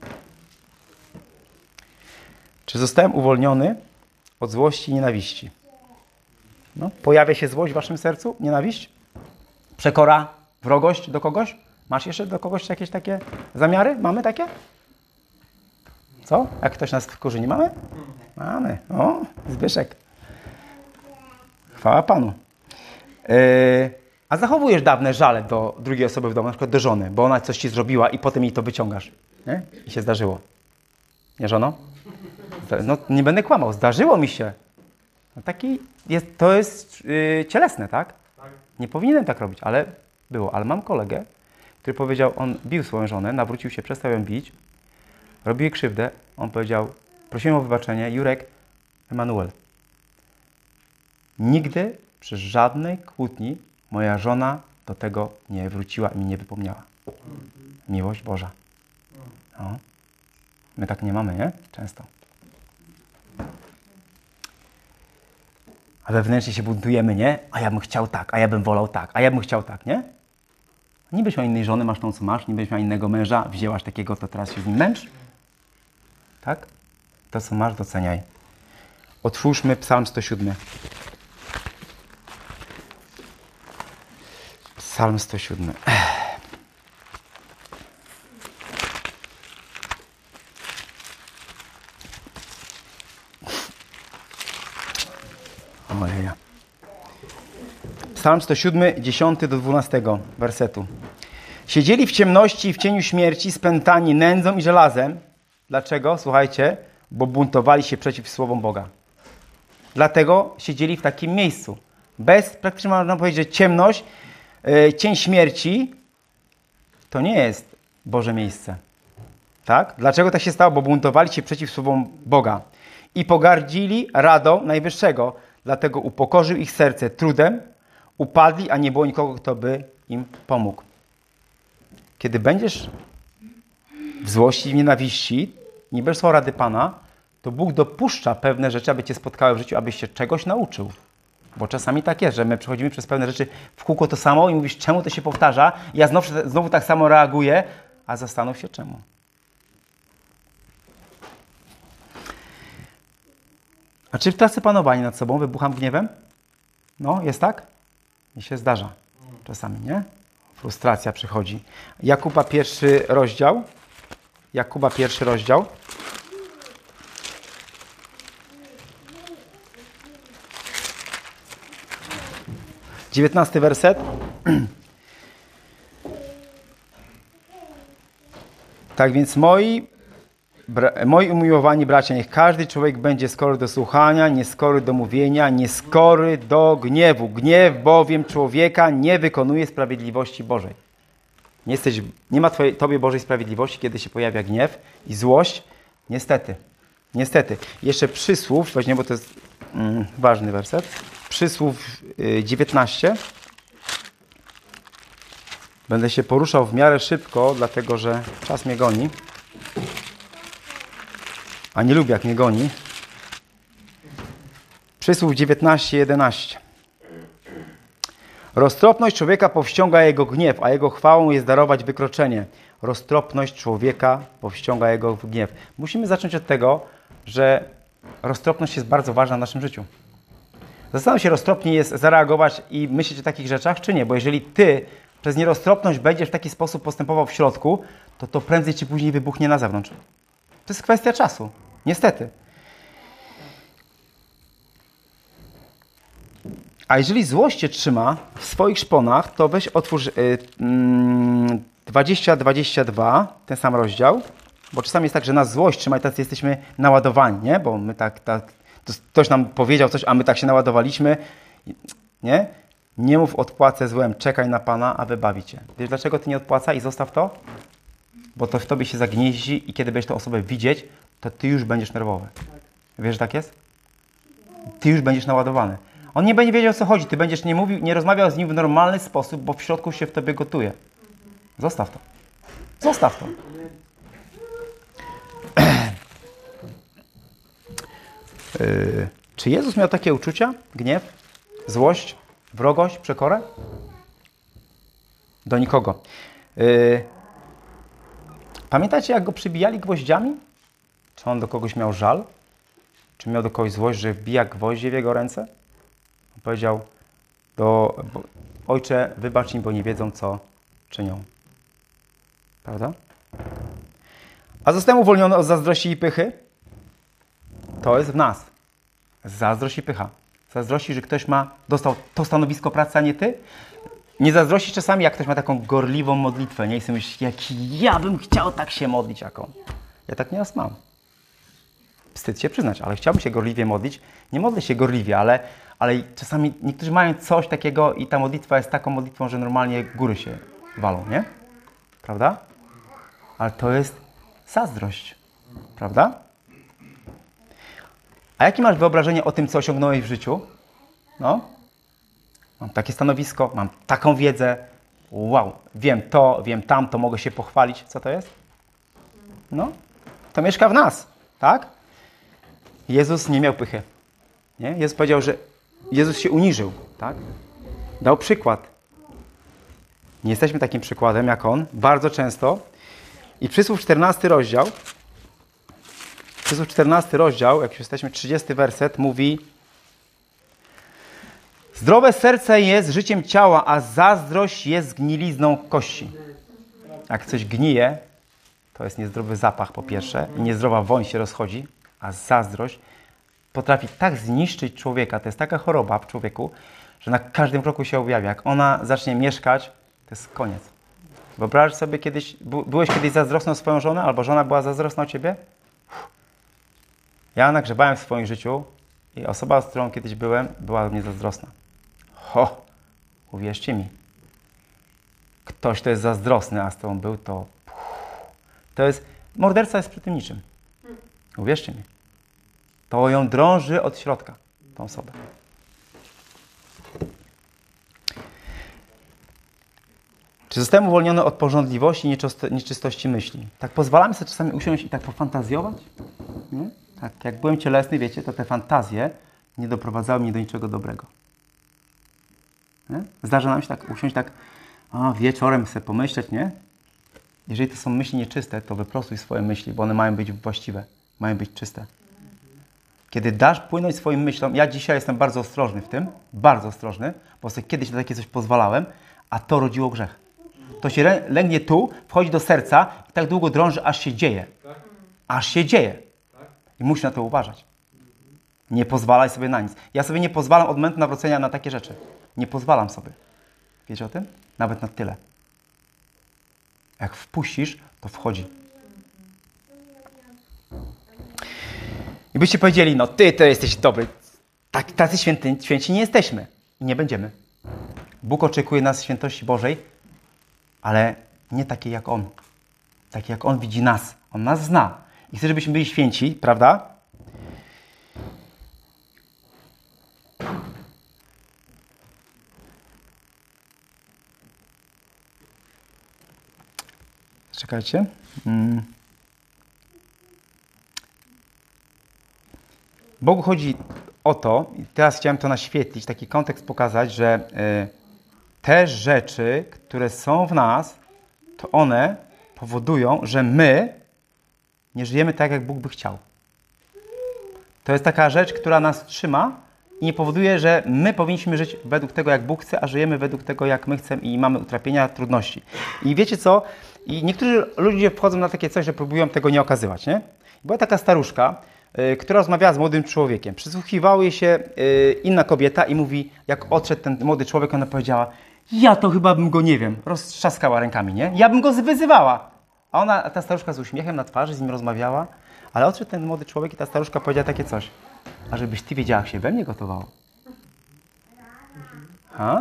A: Czy zostałem uwolniony od złości i nienawiści? No, pojawia się złość w waszym sercu? Nienawiść? Przekora? Wrogość do kogoś? Masz jeszcze do kogoś jakieś takie zamiary? Mamy takie? Co? Jak ktoś nas wkurzy, nie mamy? Mamy. O, Zbyszek. Chwała Panu. Yy, a zachowujesz dawne żale do drugiej osoby w domu, na przykład do żony, bo ona coś ci zrobiła i potem jej to wyciągasz. Nie? I się zdarzyło. Nie, żono? No, nie będę kłamał. Zdarzyło mi się. No, taki jest, to jest yy, cielesne, tak? Nie powinienem tak robić, ale było. Ale mam kolegę, który powiedział, on bił swoją żonę, nawrócił się, przestał ją bić, robił jej krzywdę. On powiedział, prosiłem o wybaczenie, Jurek, Emanuel, nigdy przy żadnej kłótni moja żona do tego nie wróciła i mi nie wypomniała. Miłość Boża. No. My tak nie mamy, nie? Często. A wewnętrznie się buntujemy, nie? A ja bym chciał tak, a ja bym wolał tak, a ja bym chciał tak, nie? Nie byś miał innej żony, masz tą, co masz, nie byś miał innego męża, wzięłaś takiego, to teraz się z nim męcz. Tak? To, co masz, doceniaj. Otwórzmy Psalm sto siedem. Psalm sto siedem. Ojeja. Psalm sto siedem, dziesiąty do dwunastego wersetu. Siedzieli w ciemności i w cieniu śmierci, spętani nędzą i żelazem. Dlaczego? Słuchajcie, bo buntowali się przeciw słowom Boga. Dlatego siedzieli w takim miejscu. Bez, praktycznie można powiedzieć, że ciemność, yy, cień śmierci to nie jest Boże miejsce. Tak? Dlaczego tak się stało? Bo buntowali się przeciw słowom Boga. I pogardzili radą Najwyższego. Dlatego upokorzył ich serce trudem, upadli, a nie było nikogo, kto by im pomógł. Kiedy będziesz w złości i w nienawiści, nie będziesz słuchał rady Pana, to Bóg dopuszcza pewne rzeczy, aby cię spotkały w życiu, abyś się czegoś nauczył. Bo czasami tak jest, że my przechodzimy przez pewne rzeczy w kółko to samo i mówisz, czemu to się powtarza? I ja znowu, znowu tak samo reaguję, a zastanów się czemu. A czy tracę panowanie nad sobą, wybucham gniewem? No, jest tak? Mi się zdarza. Czasami, nie? Frustracja przychodzi. Jakuba pierwszy rozdział. Jakuba pierwszy rozdział. Dziewiętnasty werset. Tak więc moi, bra, moi umiłowani bracia, niech każdy człowiek będzie skory do słuchania, nieskory do mówienia, nieskory do gniewu. Gniew bowiem człowieka nie wykonuje sprawiedliwości Bożej. Nie, jesteś, nie ma twojej, Tobie Bożej sprawiedliwości, kiedy się pojawia gniew i złość. Niestety. Niestety. Jeszcze przysłów, weźmie, bo to jest mm, ważny werset. Przysłów y, dziewiętnaście. Będę się poruszał w miarę szybko, dlatego że czas mnie goni. A nie lubię, jak mnie goni. Przysłów dziewiętnaście, jedenaście. Roztropność człowieka powściąga jego gniew, a jego chwałą jest darować wykroczenie. Roztropność człowieka powściąga jego gniew. Musimy zacząć od tego, że roztropność jest bardzo ważna w naszym życiu. Zastanów się, roztropnie jest zareagować i myśleć o takich rzeczach, czy nie? Bo jeżeli ty przez nieroztropność będziesz w taki sposób postępował w środku, to to prędzej czy później wybuchnie na zewnątrz. To jest kwestia czasu. Niestety. A jeżeli złość cię trzyma w swoich szponach, to weź otwórz yy, yy, dwadzieścia dwadzieścia dwa, ten sam rozdział, bo czasami jest tak, że nas złość trzyma i tacy jesteśmy naładowani, nie? Bo my tak, tak, ktoś nam powiedział coś, a my tak się naładowaliśmy, nie? Nie mów odpłacę złem, czekaj na Pana, a wybawi cię. Wiesz, dlaczego ty nie odpłaca i zostaw to? Bo to w tobie się zagnieździ i kiedy będziesz tę osobę widzieć, to ty już będziesz nerwowy. Wiesz, że tak jest? Ty już będziesz naładowany. On nie będzie wiedział, o co chodzi. Ty będziesz nie mówił, nie rozmawiał z nim w normalny sposób, bo w środku się w tobie gotuje. Zostaw to. Zostaw to. Yy, czy Jezus miał takie uczucia? Gniew? Złość? Wrogość? Przekorę? Do nikogo. Yy, pamiętacie, jak go przybijali gwoździami? Czy on do kogoś miał żal? Czy miał do kogoś złość, że wbija gwoździe w jego ręce? On powiedział, do, bo, Ojcze, wybacz im, bo nie wiedzą, co czynią. Prawda? A zostałem uwolniony od zazdrości i pychy? To jest w nas. Zazdrość i pycha. Zazdrości, że ktoś ma, dostał to stanowisko pracy, a nie ty? Nie zazdrości czasami, jak ktoś ma taką gorliwą modlitwę, nie? I sobie myślisz, jak ja bym chciał tak się modlić, jaką. Ja tak nieraz mam. Wstyd się przyznać, ale chciałbym się gorliwie modlić. Nie modlę się gorliwie, ale, ale czasami niektórzy mają coś takiego i ta modlitwa jest taką modlitwą, że normalnie góry się walą, nie? Prawda? Ale to jest zazdrość. Prawda? A jakie masz wyobrażenie o tym, co osiągnąłeś w życiu? No? Mam takie stanowisko, mam taką wiedzę, wow, wiem to, wiem tamto, mogę się pochwalić. Co to jest? No, to mieszka w nas, tak? Jezus nie miał pychy. Nie? Jezus powiedział, że Jezus się uniżył, tak? Dał przykład. Nie jesteśmy takim przykładem jak On, bardzo często. I Przysłów czternasty rozdział, Przysłów czternasty rozdział, jak już jesteśmy, trzydziesty werset, mówi: zdrowe serce jest życiem ciała, a zazdrość jest zgnilizną kości. Jak coś gnije, to jest niezdrowy zapach po pierwsze, i niezdrowa woń się rozchodzi, a zazdrość potrafi tak zniszczyć człowieka, to jest taka choroba w człowieku, że na każdym kroku się objawia. Jak ona zacznie mieszkać, to jest koniec. Wyobraź sobie kiedyś, byłeś kiedyś zazdrosny o swoją żonę, albo żona była zazdrosna o ciebie? Ja nagrzebałem w swoim życiu i osoba, z którą kiedyś byłem, była o mnie zazdrosna. Ho! Uwierzcie mi. Ktoś, kto jest zazdrosny, a z tobą był, to... To jest... Morderca jest przy tym niczym. Uwierzcie mi. To ją drąży od środka, tą osobę. Czy zostałem uwolniony od pożądliwości i nieczystości myśli? Tak pozwalamy sobie czasami usiąść i tak pofantazjować? Nie? Tak, jak byłem cielesny, wiecie, to te fantazje nie doprowadzały mnie do niczego dobrego. Nie? Zdarza nam się tak usiąść tak, a wieczorem sobie pomyśleć, nie? Jeżeli to są myśli nieczyste, to wyprostuj swoje myśli, bo one mają być właściwe, mają być czyste. Kiedy dasz płynąć swoim myślom, ja dzisiaj jestem bardzo ostrożny w tym, bardzo ostrożny, bo sobie kiedyś na takie coś pozwalałem, a to rodziło grzech. To się lęgnie tu, wchodzi do serca i tak długo drąży, aż się dzieje. Aż się dzieje. I musisz na to uważać. Nie pozwalaj sobie na nic. Ja sobie nie pozwalam od momentu nawrócenia na takie rzeczy. Nie pozwalam sobie. Wiecie o tym? Nawet na tyle. Jak wpuścisz, to wchodzi. I byście powiedzieli, no ty to jesteś dobry. Tak, tacy święty, święci nie jesteśmy. I nie będziemy. Bóg oczekuje nas świętości Bożej, ale nie takiej jak On. Takiej jak On widzi nas. On nas zna. I chce, żebyśmy byli święci, prawda? Czekajcie. Hmm. Bogu chodzi o to, i teraz chciałem to naświetlić, taki kontekst pokazać, że y, te rzeczy, które są w nas, to one powodują, że my nie żyjemy tak, jak Bóg by chciał. To jest taka rzecz, która nas trzyma i nie powoduje, że my powinniśmy żyć według tego, jak Bóg chce, a żyjemy według tego, jak my chcemy i mamy utrapienia, trudności. I wiecie co? I niektórzy ludzie wchodzą na takie coś, że próbują tego nie okazywać, nie? Była taka staruszka, y, która rozmawiała z młodym człowiekiem. Przysłuchiwała jej się y, inna kobieta i mówi, jak odszedł ten młody człowiek, ona powiedziała, ja to chyba bym go, nie wiem, roztrzaskała rękami, nie? Ja bym go wyzywała. A ona, a ta staruszka z uśmiechem na twarzy z nim rozmawiała, ale odszedł ten młody człowiek i ta staruszka powiedziała takie coś. A żebyś ty wiedziała, jak się we mnie gotowało. Ha?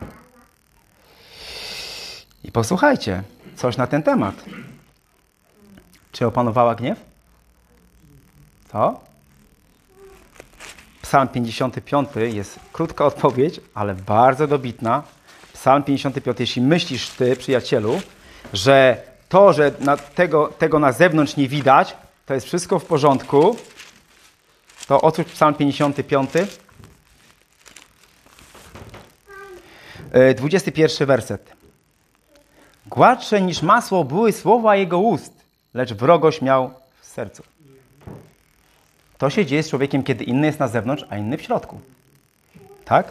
A: I posłuchajcie, coś na ten temat. Czy opanowała gniew? Co? Psalm pięćdziesiąty piąty jest krótka odpowiedź, ale bardzo dobitna. Psalm pięćdziesiąty piąty. Jeśli myślisz ty, przyjacielu, że to, że na tego, tego na zewnątrz nie widać, to jest wszystko w porządku, to otwórz Psalm pięćdziesiąty piąty. dwudziesty pierwszy werset. Gładsze niż masło były słowa jego ust, lecz wrogość miał w sercu. To się dzieje z człowiekiem, kiedy inny jest na zewnątrz, a inny w środku. Tak?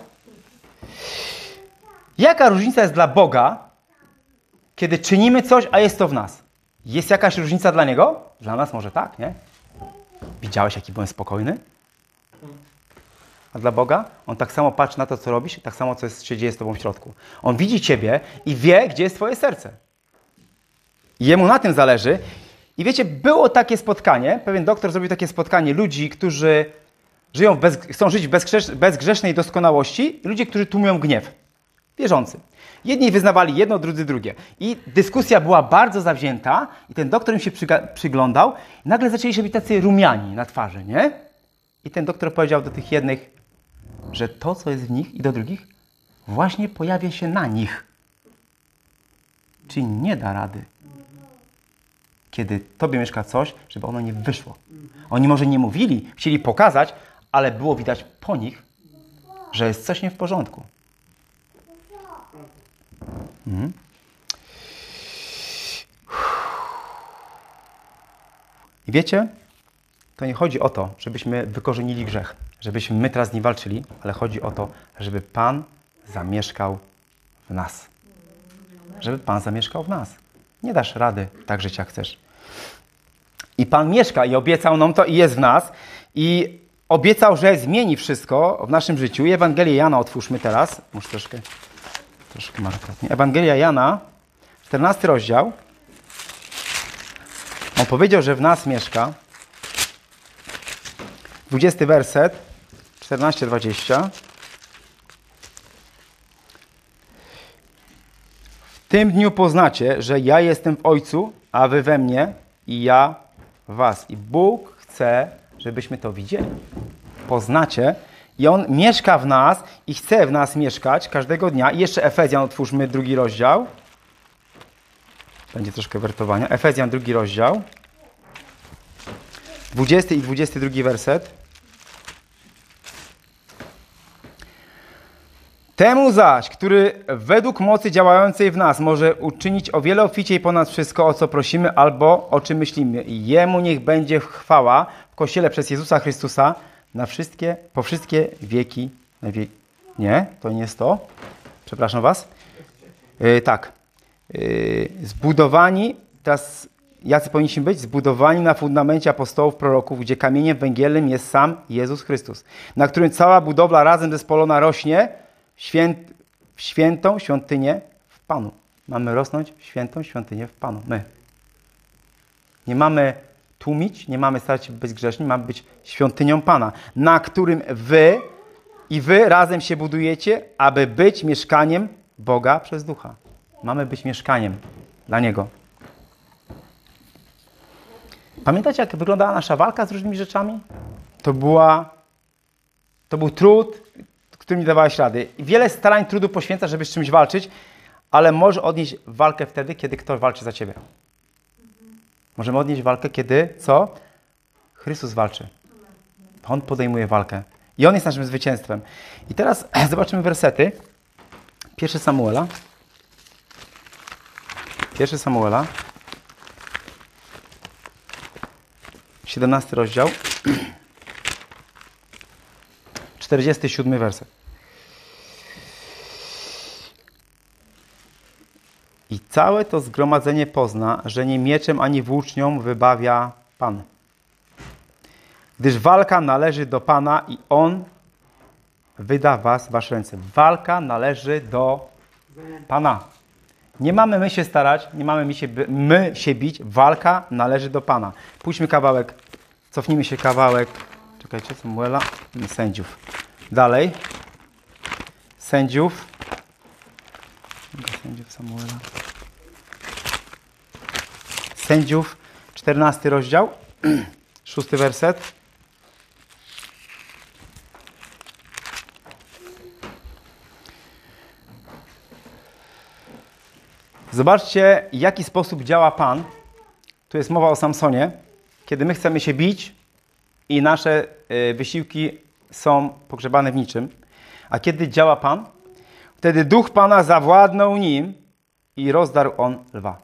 A: Jaka różnica jest dla Boga, kiedy czynimy coś, a jest to w nas? Jest jakaś różnica dla Niego? Dla nas może tak, nie? Widziałeś, jaki byłem spokojny? A dla Boga? On tak samo patrzy na to, co robisz, tak samo, co jest, się dzieje z tobą w środku. On widzi ciebie i wie, gdzie jest twoje serce. I Jemu na tym zależy. I wiecie, było takie spotkanie, pewien doktor zrobił takie spotkanie ludzi, którzy żyją bez, chcą żyć w bezgrzesz, bezgrzesznej doskonałości i ludzie, którzy tłumią gniew. Wierzący. Jedni wyznawali jedno, drudzy drugie. I dyskusja była bardzo zawzięta i ten doktor im się przyga- przyglądał i nagle zaczęli się być tacy rumiani na twarzy, nie? I ten doktor powiedział do tych jednych, że to, co jest w nich i do drugich, właśnie pojawia się na nich. Czyli nie da rady, kiedy tobie mieszka coś, żeby ono nie wyszło. Oni może nie mówili, chcieli pokazać, ale było widać po nich, że jest coś nie w porządku. Mhm. I wiecie, to nie chodzi o to, żebyśmy wykorzenili grzech, żebyśmy my teraz z nim walczyli, ale chodzi o to, żeby Pan zamieszkał w nas. Żeby Pan zamieszkał w nas. Nie dasz rady tak żyć, jak chcesz. I Pan mieszka i obiecał nam to i jest w nas. I obiecał, że zmieni wszystko w naszym życiu. I Ewangelię Jana otwórzmy teraz. Muszę troszkę, troszkę markatnie. Ewangelia Jana, czternasty rozdział. On powiedział, że w nas mieszka. dwudziesty werset, czternaście dwadzieścia. W tym dniu poznacie, że ja jestem w Ojcu, a wy we mnie i ja w was. I Bóg chce, żebyśmy to widzieli. Poznacie i On mieszka w nas i chce w nas mieszkać każdego dnia. I jeszcze Efezjan, otwórzmy drugi rozdział. Będzie troszkę wertowania. Efezjan, drugi rozdział. dwudziesty i dwudziesty drugi werset. Temu zaś, który według mocy działającej w nas może uczynić o wiele obficiej ponad wszystko, o co prosimy albo o czym myślimy. I Jemu niech będzie chwała w Kościele przez Jezusa Chrystusa na wszystkie, po wszystkie wieki. Na wie... Nie, to nie jest to. Przepraszam was. Yy, tak. Yy, zbudowani, teraz jacy powinniśmy być? Zbudowani na fundamencie apostołów, proroków, gdzie kamieniem węgielnym jest sam Jezus Chrystus, na którym cała budowla razem zespolona rośnie Święt, w świętą świątynię w Panu. Mamy rosnąć w świętą świątynię w Panu. My. Nie mamy tłumić, nie mamy starać się być grzeszni, mamy być świątynią Pana, na którym wy i wy razem się budujecie, aby być mieszkaniem Boga przez Ducha. Mamy być mieszkaniem dla Niego. Pamiętacie, jak wyglądała nasza walka z różnymi rzeczami? To była, to był trud, którym nie dawałeś rady. I wiele starań, trudu poświęca, żeby z czymś walczyć, ale może odnieść walkę wtedy, kiedy ktoś walczy za ciebie. Możemy odnieść walkę, kiedy, co? Chrystus walczy. On podejmuje walkę. I On jest naszym zwycięstwem. I teraz zobaczymy wersety. Pierwszy Samuela. Pierwszy Samuela. siedemnasty rozdział. czterdziesty siódmy werset. I całe to zgromadzenie pozna, że nie mieczem ani włócznią wybawia Pan. Gdyż walka należy do Pana i On wyda was w wasze ręce. Walka należy do Pana. Nie mamy my się starać, nie mamy my się, my się bić. Walka należy do Pana. Pójdźmy kawałek, cofnijmy się kawałek. Czekajcie, Samuela. Sędziów. Dalej. Sędziów. Sędziów Samuela. Sędziów, czternasty rozdział, szósty werset. Zobaczcie, w jaki sposób działa Pan. Tu jest mowa o Samsonie. Kiedy my chcemy się bić i nasze wysiłki są pogrzebane w niczym. A kiedy działa Pan, wtedy Duch Pana zawładnął nim i rozdarł on lwa.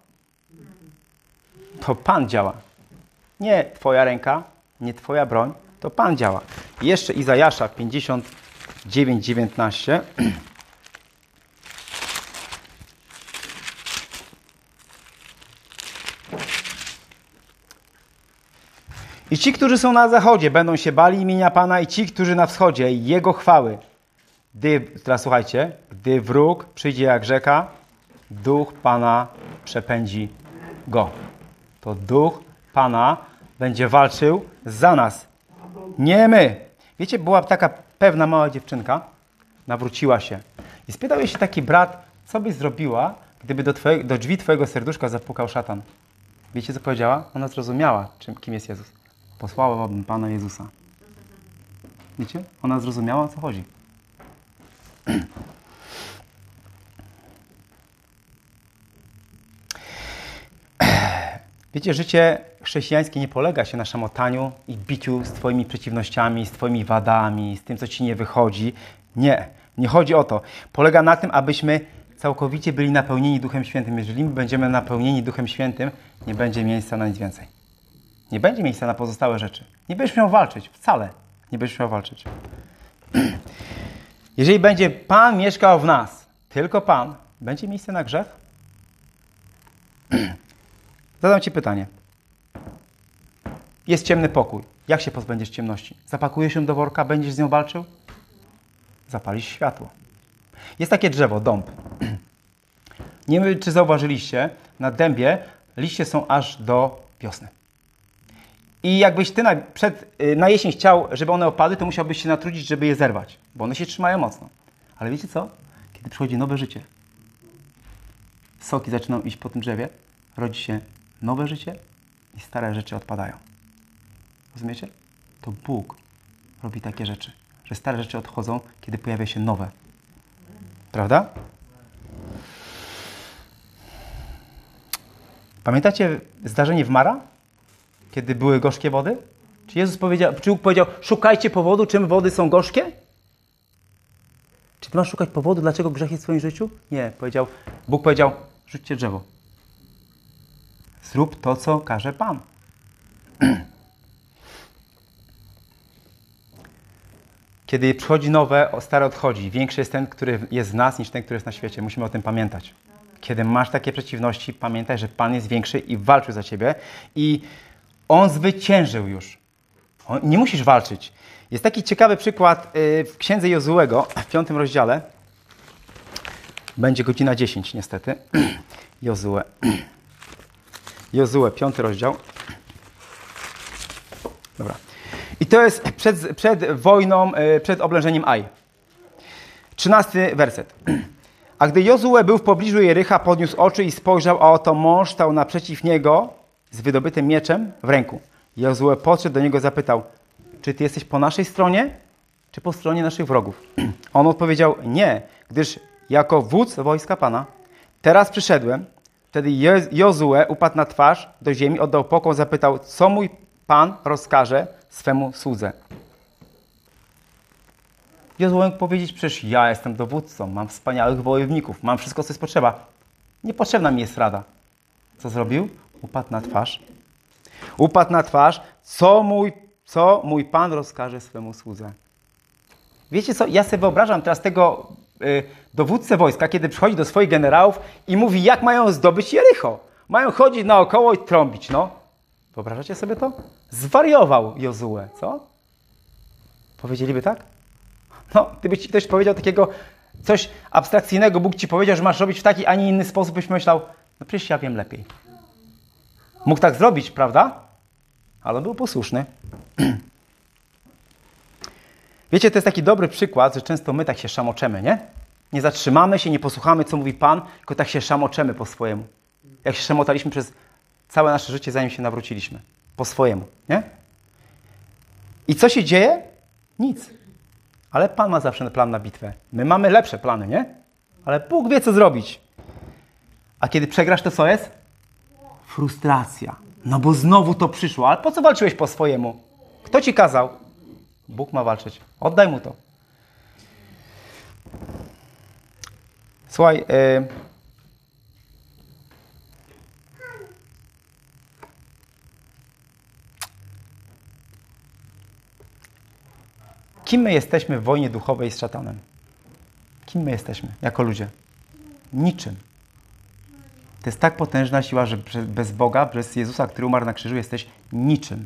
A: To Pan działa. Nie twoja ręka, nie twoja broń, to Pan działa. I jeszcze Izajasza pięćdziesiąt dziewięć, dziewiętnaście. I ci, którzy są na zachodzie, będą się bali imienia Pana, i ci, którzy na wschodzie, Jego chwały. Gdy, teraz słuchajcie, gdy wróg przyjdzie jak rzeka, Duch Pana przepędzi go. To Duch Pana będzie walczył za nas. Nie my. Wiecie, była taka pewna mała dziewczynka, nawróciła się. I spytał jej się taki brat, co byś zrobiła, gdyby do, twoje, do drzwi twojego serduszka zapukał szatan. Wiecie, co powiedziała? Ona zrozumiała, czym, kim jest Jezus. Posłałabym Pana Jezusa. Wiecie? Ona zrozumiała, o co chodzi. Wiecie, życie chrześcijańskie nie polega się na szamotaniu i biciu z twoimi przeciwnościami, z twoimi wadami, z tym, co ci nie wychodzi. Nie, nie chodzi o to. Polega na tym, abyśmy całkowicie byli napełnieni Duchem Świętym. Jeżeli my będziemy napełnieni Duchem Świętym, nie będzie miejsca na nic więcej. Nie będzie miejsca na pozostałe rzeczy. Nie będziesz miał walczyć. Wcale nie będziesz miał walczyć. Jeżeli będzie Pan mieszkał w nas, tylko Pan, będzie miejsce na grzech? Zadam ci pytanie. Jest ciemny pokój. Jak się pozbędziesz ciemności? Zapakujesz ją do worka, będziesz z nią walczył? Zapalisz światło. Jest takie drzewo, dąb. Nie wiem, czy zauważyliście, na dębie liście są aż do wiosny. I jakbyś ty na, przed, na jesień chciał, żeby one opadły, to musiałbyś się natrudzić, żeby je zerwać, bo one się trzymają mocno. Ale wiecie co? Kiedy przychodzi nowe życie, soki zaczynają iść po tym drzewie, rodzi się nowe życie i stare rzeczy odpadają. Rozumiecie? To Bóg robi takie rzeczy, że stare rzeczy odchodzą, kiedy pojawia się nowe. Prawda? Pamiętacie zdarzenie w Mara? Kiedy były gorzkie wody? Czy Jezus powiedział, czy Bóg powiedział, szukajcie powodu, czym wody są gorzkie? Czy ty masz szukać powodu, dlaczego grzech jest w twoim życiu? Nie. Powiedział, Bóg powiedział, rzućcie drzewo. Zrób to, co każe Pan. Kiedy przychodzi nowe, stare odchodzi. Większy jest ten, który jest w nas, niż ten, który jest na świecie. Musimy o tym pamiętać. Kiedy masz takie przeciwności, pamiętaj, że Pan jest większy i walczył za ciebie. I On zwyciężył już. On, nie musisz walczyć. Jest taki ciekawy przykład w Księdze Jozułego, w piątym rozdziale. Będzie godzina dziesięć niestety. Jozue. Jozue, piąty rozdział. Dobra. I to jest przed, przed wojną, przed oblężeniem Aj. Trzynasty werset. A gdy Jozue był w pobliżu Jericha, podniósł oczy i spojrzał, a oto mąż stał naprzeciw niego z wydobytym mieczem w ręku. Jozue podszedł do niego, zapytał, czy ty jesteś po naszej stronie, czy po stronie naszych wrogów? On odpowiedział, nie, gdyż jako wódz wojska Pana. Teraz przyszedłem. Wtedy Jozue upadł na twarz do ziemi, oddał pokłon, zapytał, co mój Pan rozkaże swemu słudze. Jozue mógł powiedzieć, przecież ja jestem dowódcą, mam wspaniałych wojowników, mam wszystko, co jest potrzeba. Niepotrzebna mi jest rada. Co zrobił? Upadł na twarz. Upadł na twarz, co mój, co mój Pan rozkaże swemu słudze. Wiecie co, ja sobie wyobrażam teraz tego y, dowódcę wojska, kiedy przychodzi do swoich generałów i mówi, jak mają zdobyć Jericho. Mają chodzić naokoło i trąbić, no. Wyobrażacie sobie to? Zwariował Jozue, co? Powiedzieliby tak? No, gdyby ci ktoś powiedział takiego coś abstrakcyjnego, Bóg ci powiedział, że masz robić w taki, a nie inny sposób, byś myślał, no przecież ja wiem lepiej. Mógł tak zrobić, prawda? Ale był posłuszny. Wiecie, to jest taki dobry przykład, że często my tak się szamoczemy, nie? Nie zatrzymamy się, nie posłuchamy, co mówi Pan, tylko tak się szamoczemy po swojemu. Jak się szamotaliśmy przez całe nasze życie, zanim się nawróciliśmy. Po swojemu, nie? I co się dzieje? Nic. Ale Pan ma zawsze plan na bitwę. My mamy lepsze plany, nie? Ale Bóg wie, co zrobić. A kiedy przegrasz, to co jest? Frustracja. No bo znowu to przyszło. Ale po co walczyłeś po swojemu? Kto ci kazał? Bóg ma walczyć. Oddaj mu to. Słuchaj, yy... kim my jesteśmy w wojnie duchowej z szatanem? Kim my jesteśmy jako ludzie? Niczym. To jest tak potężna siła, że bez Boga, bez Jezusa, który umarł na krzyżu, jesteś niczym.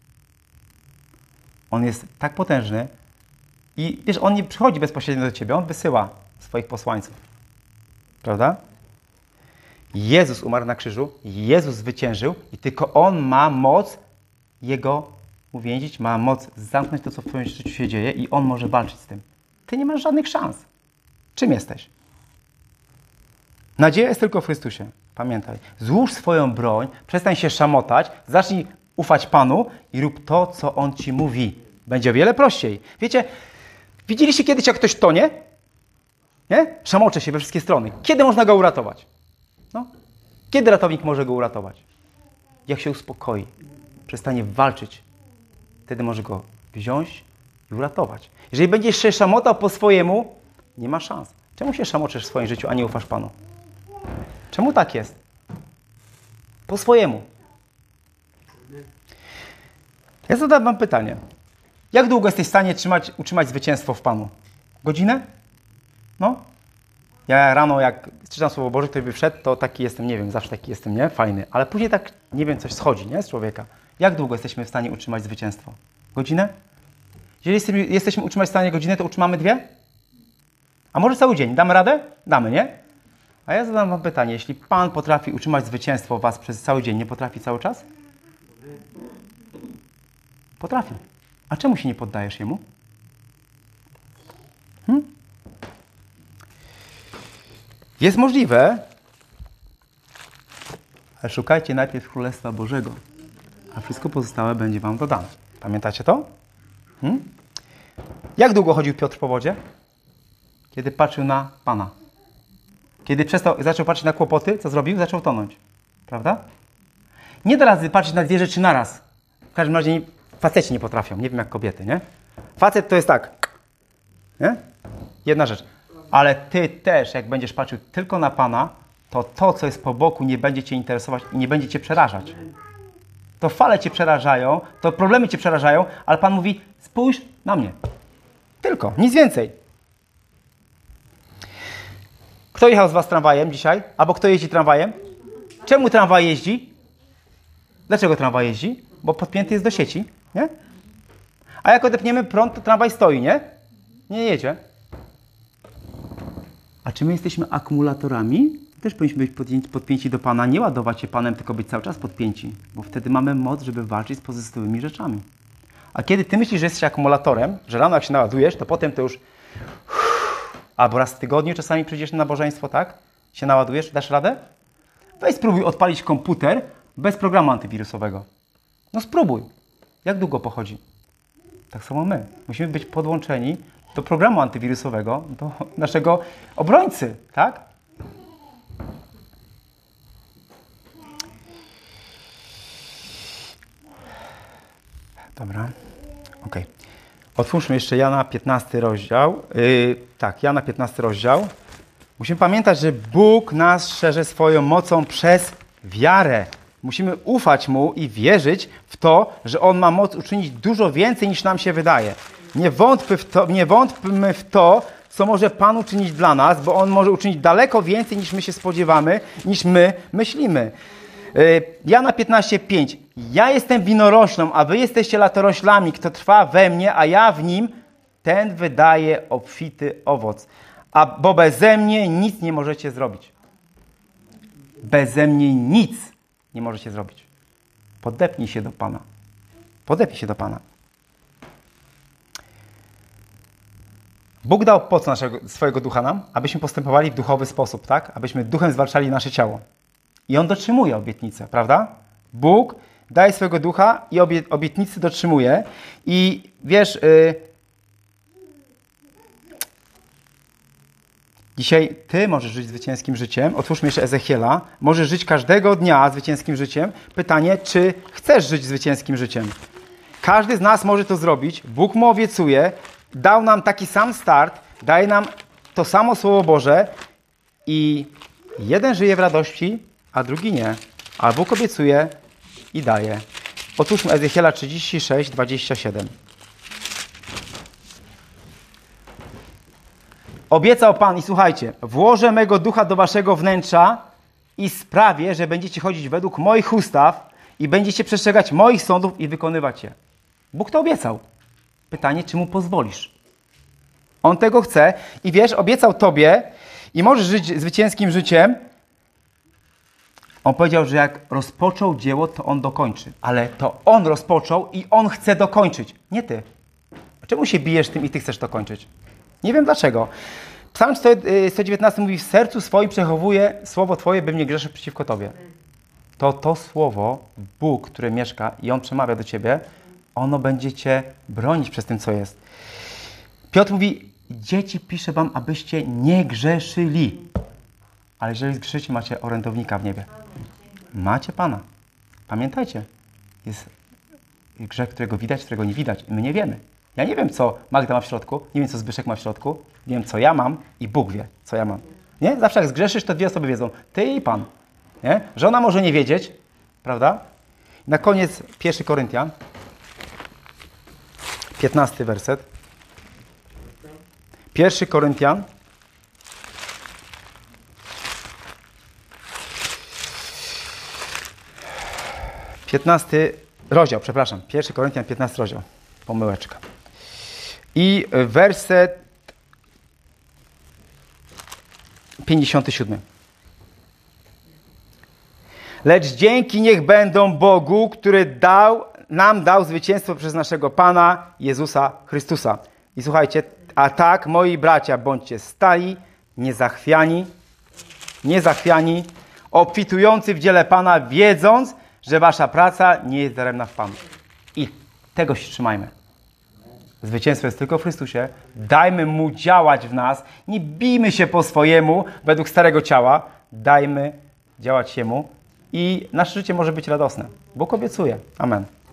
A: On jest tak potężny i wiesz, On nie przychodzi bezpośrednio do ciebie, On wysyła swoich posłańców. Prawda? Jezus umarł na krzyżu, Jezus zwyciężył i tylko On ma moc Jego uwięzić, ma moc zamknąć to, co w twoim życiu się dzieje i On może walczyć z tym. Ty nie masz żadnych szans. Czym jesteś? Nadzieja jest tylko w Chrystusie. Pamiętaj. Złóż swoją broń, przestań się szamotać, zacznij ufać Panu i rób to, co On ci mówi. Będzie o wiele prościej. Wiecie, widzieliście kiedyś, jak ktoś tonie? Nie? Szamocze się we wszystkie strony. Kiedy można go uratować? No. Kiedy ratownik może go uratować? Jak się uspokoi, przestanie walczyć, wtedy może go wziąć i uratować. Jeżeli będziesz się szamotał po swojemu, nie ma szans. Czemu się szamoczesz w swoim życiu, a nie ufasz Panu? Czemu tak jest? Po swojemu. Ja zadam wam pytanie. Jak długo jesteś w stanie trzymać, utrzymać zwycięstwo w Panu? Godzinę? No. Ja rano, jak czytam Słowo Boże, który by wszedł, to taki jestem, nie wiem, zawsze taki jestem, nie? Fajny. Ale później tak, nie wiem, coś schodzi, nie? Z człowieka. Jak długo jesteśmy w stanie utrzymać zwycięstwo? Godzinę? Jeżeli jesteśmy, jesteśmy utrzymać w stanie godzinę, to utrzymamy dwie? A może cały dzień? Damy radę? Damy, nie? A ja zadam wam pytanie. Jeśli Pan potrafi utrzymać zwycięstwo w was przez cały dzień, nie potrafi cały czas? Potrafi. A czemu się nie poddajesz Jemu? Hmm? Jest możliwe, ale szukajcie najpierw Królestwa Bożego, a wszystko pozostałe będzie wam dodane. Pamiętacie to? Hmm? Jak długo chodził Piotr po wodzie? Kiedy patrzył na Pana. Kiedy przestał, zaczął patrzeć na kłopoty, co zrobił? Zaczął tonąć. Prawda? Nie da razy patrzeć na dwie rzeczy naraz. W każdym razie faceci nie potrafią. Nie wiem jak kobiety, nie? Facet to jest tak. Nie? Jedna rzecz. Ale ty też, jak będziesz patrzył tylko na Pana, to to, co jest po boku, nie będzie cię interesować i nie będzie cię przerażać. To fale cię przerażają, to problemy cię przerażają, ale Pan mówi, spójrz na mnie. Tylko, nic więcej. Kto jechał z was tramwajem dzisiaj? Albo kto jeździ tramwajem? Czemu tramwaj jeździ? Dlaczego tramwaj jeździ? Bo podpięty jest do sieci, nie? A jak odepniemy prąd, to tramwaj stoi, nie? Nie jedzie. A czy my jesteśmy akumulatorami? Też powinniśmy być podpięci do Pana, nie ładować się Panem, tylko być cały czas podpięci, bo wtedy mamy moc, żeby walczyć z pozostałymi rzeczami. A kiedy ty myślisz, że jesteś akumulatorem, że rano jak się naładujesz, to potem to już albo raz w tygodniu czasami przyjdziesz na nabożeństwo, tak? Się naładujesz, dasz radę? Weź spróbuj odpalić komputer bez programu antywirusowego. No spróbuj. Jak długo pochodzi? Tak samo my. Musimy być podłączeni do programu antywirusowego, do naszego obrońcy, tak? Dobra. Ok. Otwórzmy jeszcze Jana piętnasty rozdział. Yy, tak, Jana piętnasty rozdział. Musimy pamiętać, że Bóg nas szerzy swoją mocą przez wiarę. Musimy ufać Mu i wierzyć w to, że On ma moc uczynić dużo więcej niż nam się wydaje. Nie wątpmy w to, nie wątpmy w to, co może Pan uczynić dla nas, bo On może uczynić daleko więcej niż my się spodziewamy, niż my myślimy. Jana piętnaście pięć. Ja jestem winoroślą, a wy jesteście latoroślami. Kto trwa we mnie, a ja w nim, ten wydaje obfity owoc. A bo beze mnie nic nie możecie zrobić. Beze mnie nic nie możecie zrobić. Podepnij się do Pana. Podepnij się do Pana. Bóg dał po co naszego, swojego ducha nam? Abyśmy postępowali w duchowy sposób, tak? Abyśmy duchem zwalczali nasze ciało. I On dotrzymuje obietnicę, prawda? Bóg daje swojego ducha i obie, obietnicy dotrzymuje. I wiesz, yy, dzisiaj ty możesz żyć zwycięskim życiem. Otwórzmy jeszcze Ezechiela. Możesz żyć każdego dnia zwycięskim życiem. Pytanie, czy chcesz żyć zwycięskim życiem? Każdy z nas może to zrobić. Bóg mu obiecuje. Dał nam taki sam start. Daje nam to samo Słowo Boże. I jeden żyje w radości, a drugi nie. A Bóg obiecuje i daje. Otwórzmy Ezechiela trzydzieści sześć, dwadzieścia siedem. Obiecał Pan i słuchajcie, włożę mego ducha do waszego wnętrza i sprawię, że będziecie chodzić według moich ustaw i będziecie przestrzegać moich sądów i wykonywać je. Bóg to obiecał. Pytanie, czy mu pozwolisz? On tego chce i wiesz, obiecał tobie i możesz żyć zwycięskim życiem. On powiedział, że jak rozpoczął dzieło, to On dokończy. Ale to On rozpoczął i On chce dokończyć. Nie ty. A czemu się bijesz tym i ty chcesz dokończyć? Nie wiem dlaczego. Psalm sto dziewiętnasty mówi, w sercu swoim przechowuję słowo Twoje, bym nie grzeszył przeciwko Tobie. To to słowo, Bóg, który mieszka i On przemawia do Ciebie, ono będzie Cię bronić przez tym, co jest. Piotr mówi, dzieci piszę Wam, abyście nie grzeszyli. Ale jeżeli zgrzeszycie, macie orędownika w niebie. Macie Pana. Pamiętajcie, jest grzech, którego widać, którego nie widać. I my nie wiemy. Ja nie wiem, co Magda ma w środku, nie wiem, co Zbyszek ma w środku, wiem, co ja mam i Bóg wie, co ja mam. Nie? Zawsze jak zgrzeszysz, to dwie osoby wiedzą. Ty i Pan. Nie? Żona może nie wiedzieć, prawda? Na koniec pierwszy Koryntian, piętnasty werset. pierwszy Koryntian, piętnasty rozdział, przepraszam. pierwszy Koryntian, piętnasty rozdział. Pomyłeczka. I werset pięćdziesiąty siódmy. Lecz dzięki niech będą Bogu, który dał, nam dał zwycięstwo przez naszego Pana Jezusa Chrystusa. I słuchajcie, a tak, moi bracia, bądźcie stali, niezachwiani, niezachwiani, obfitujący w dziele Pana, wiedząc, że wasza praca nie jest daremna w Panu. I tego się trzymajmy. Zwycięstwo jest tylko w Chrystusie. Dajmy Mu działać w nas. Nie bijmy się po swojemu, według starego ciała. Dajmy działać Jemu i nasze życie może być radosne. Bóg obiecuje. Amen.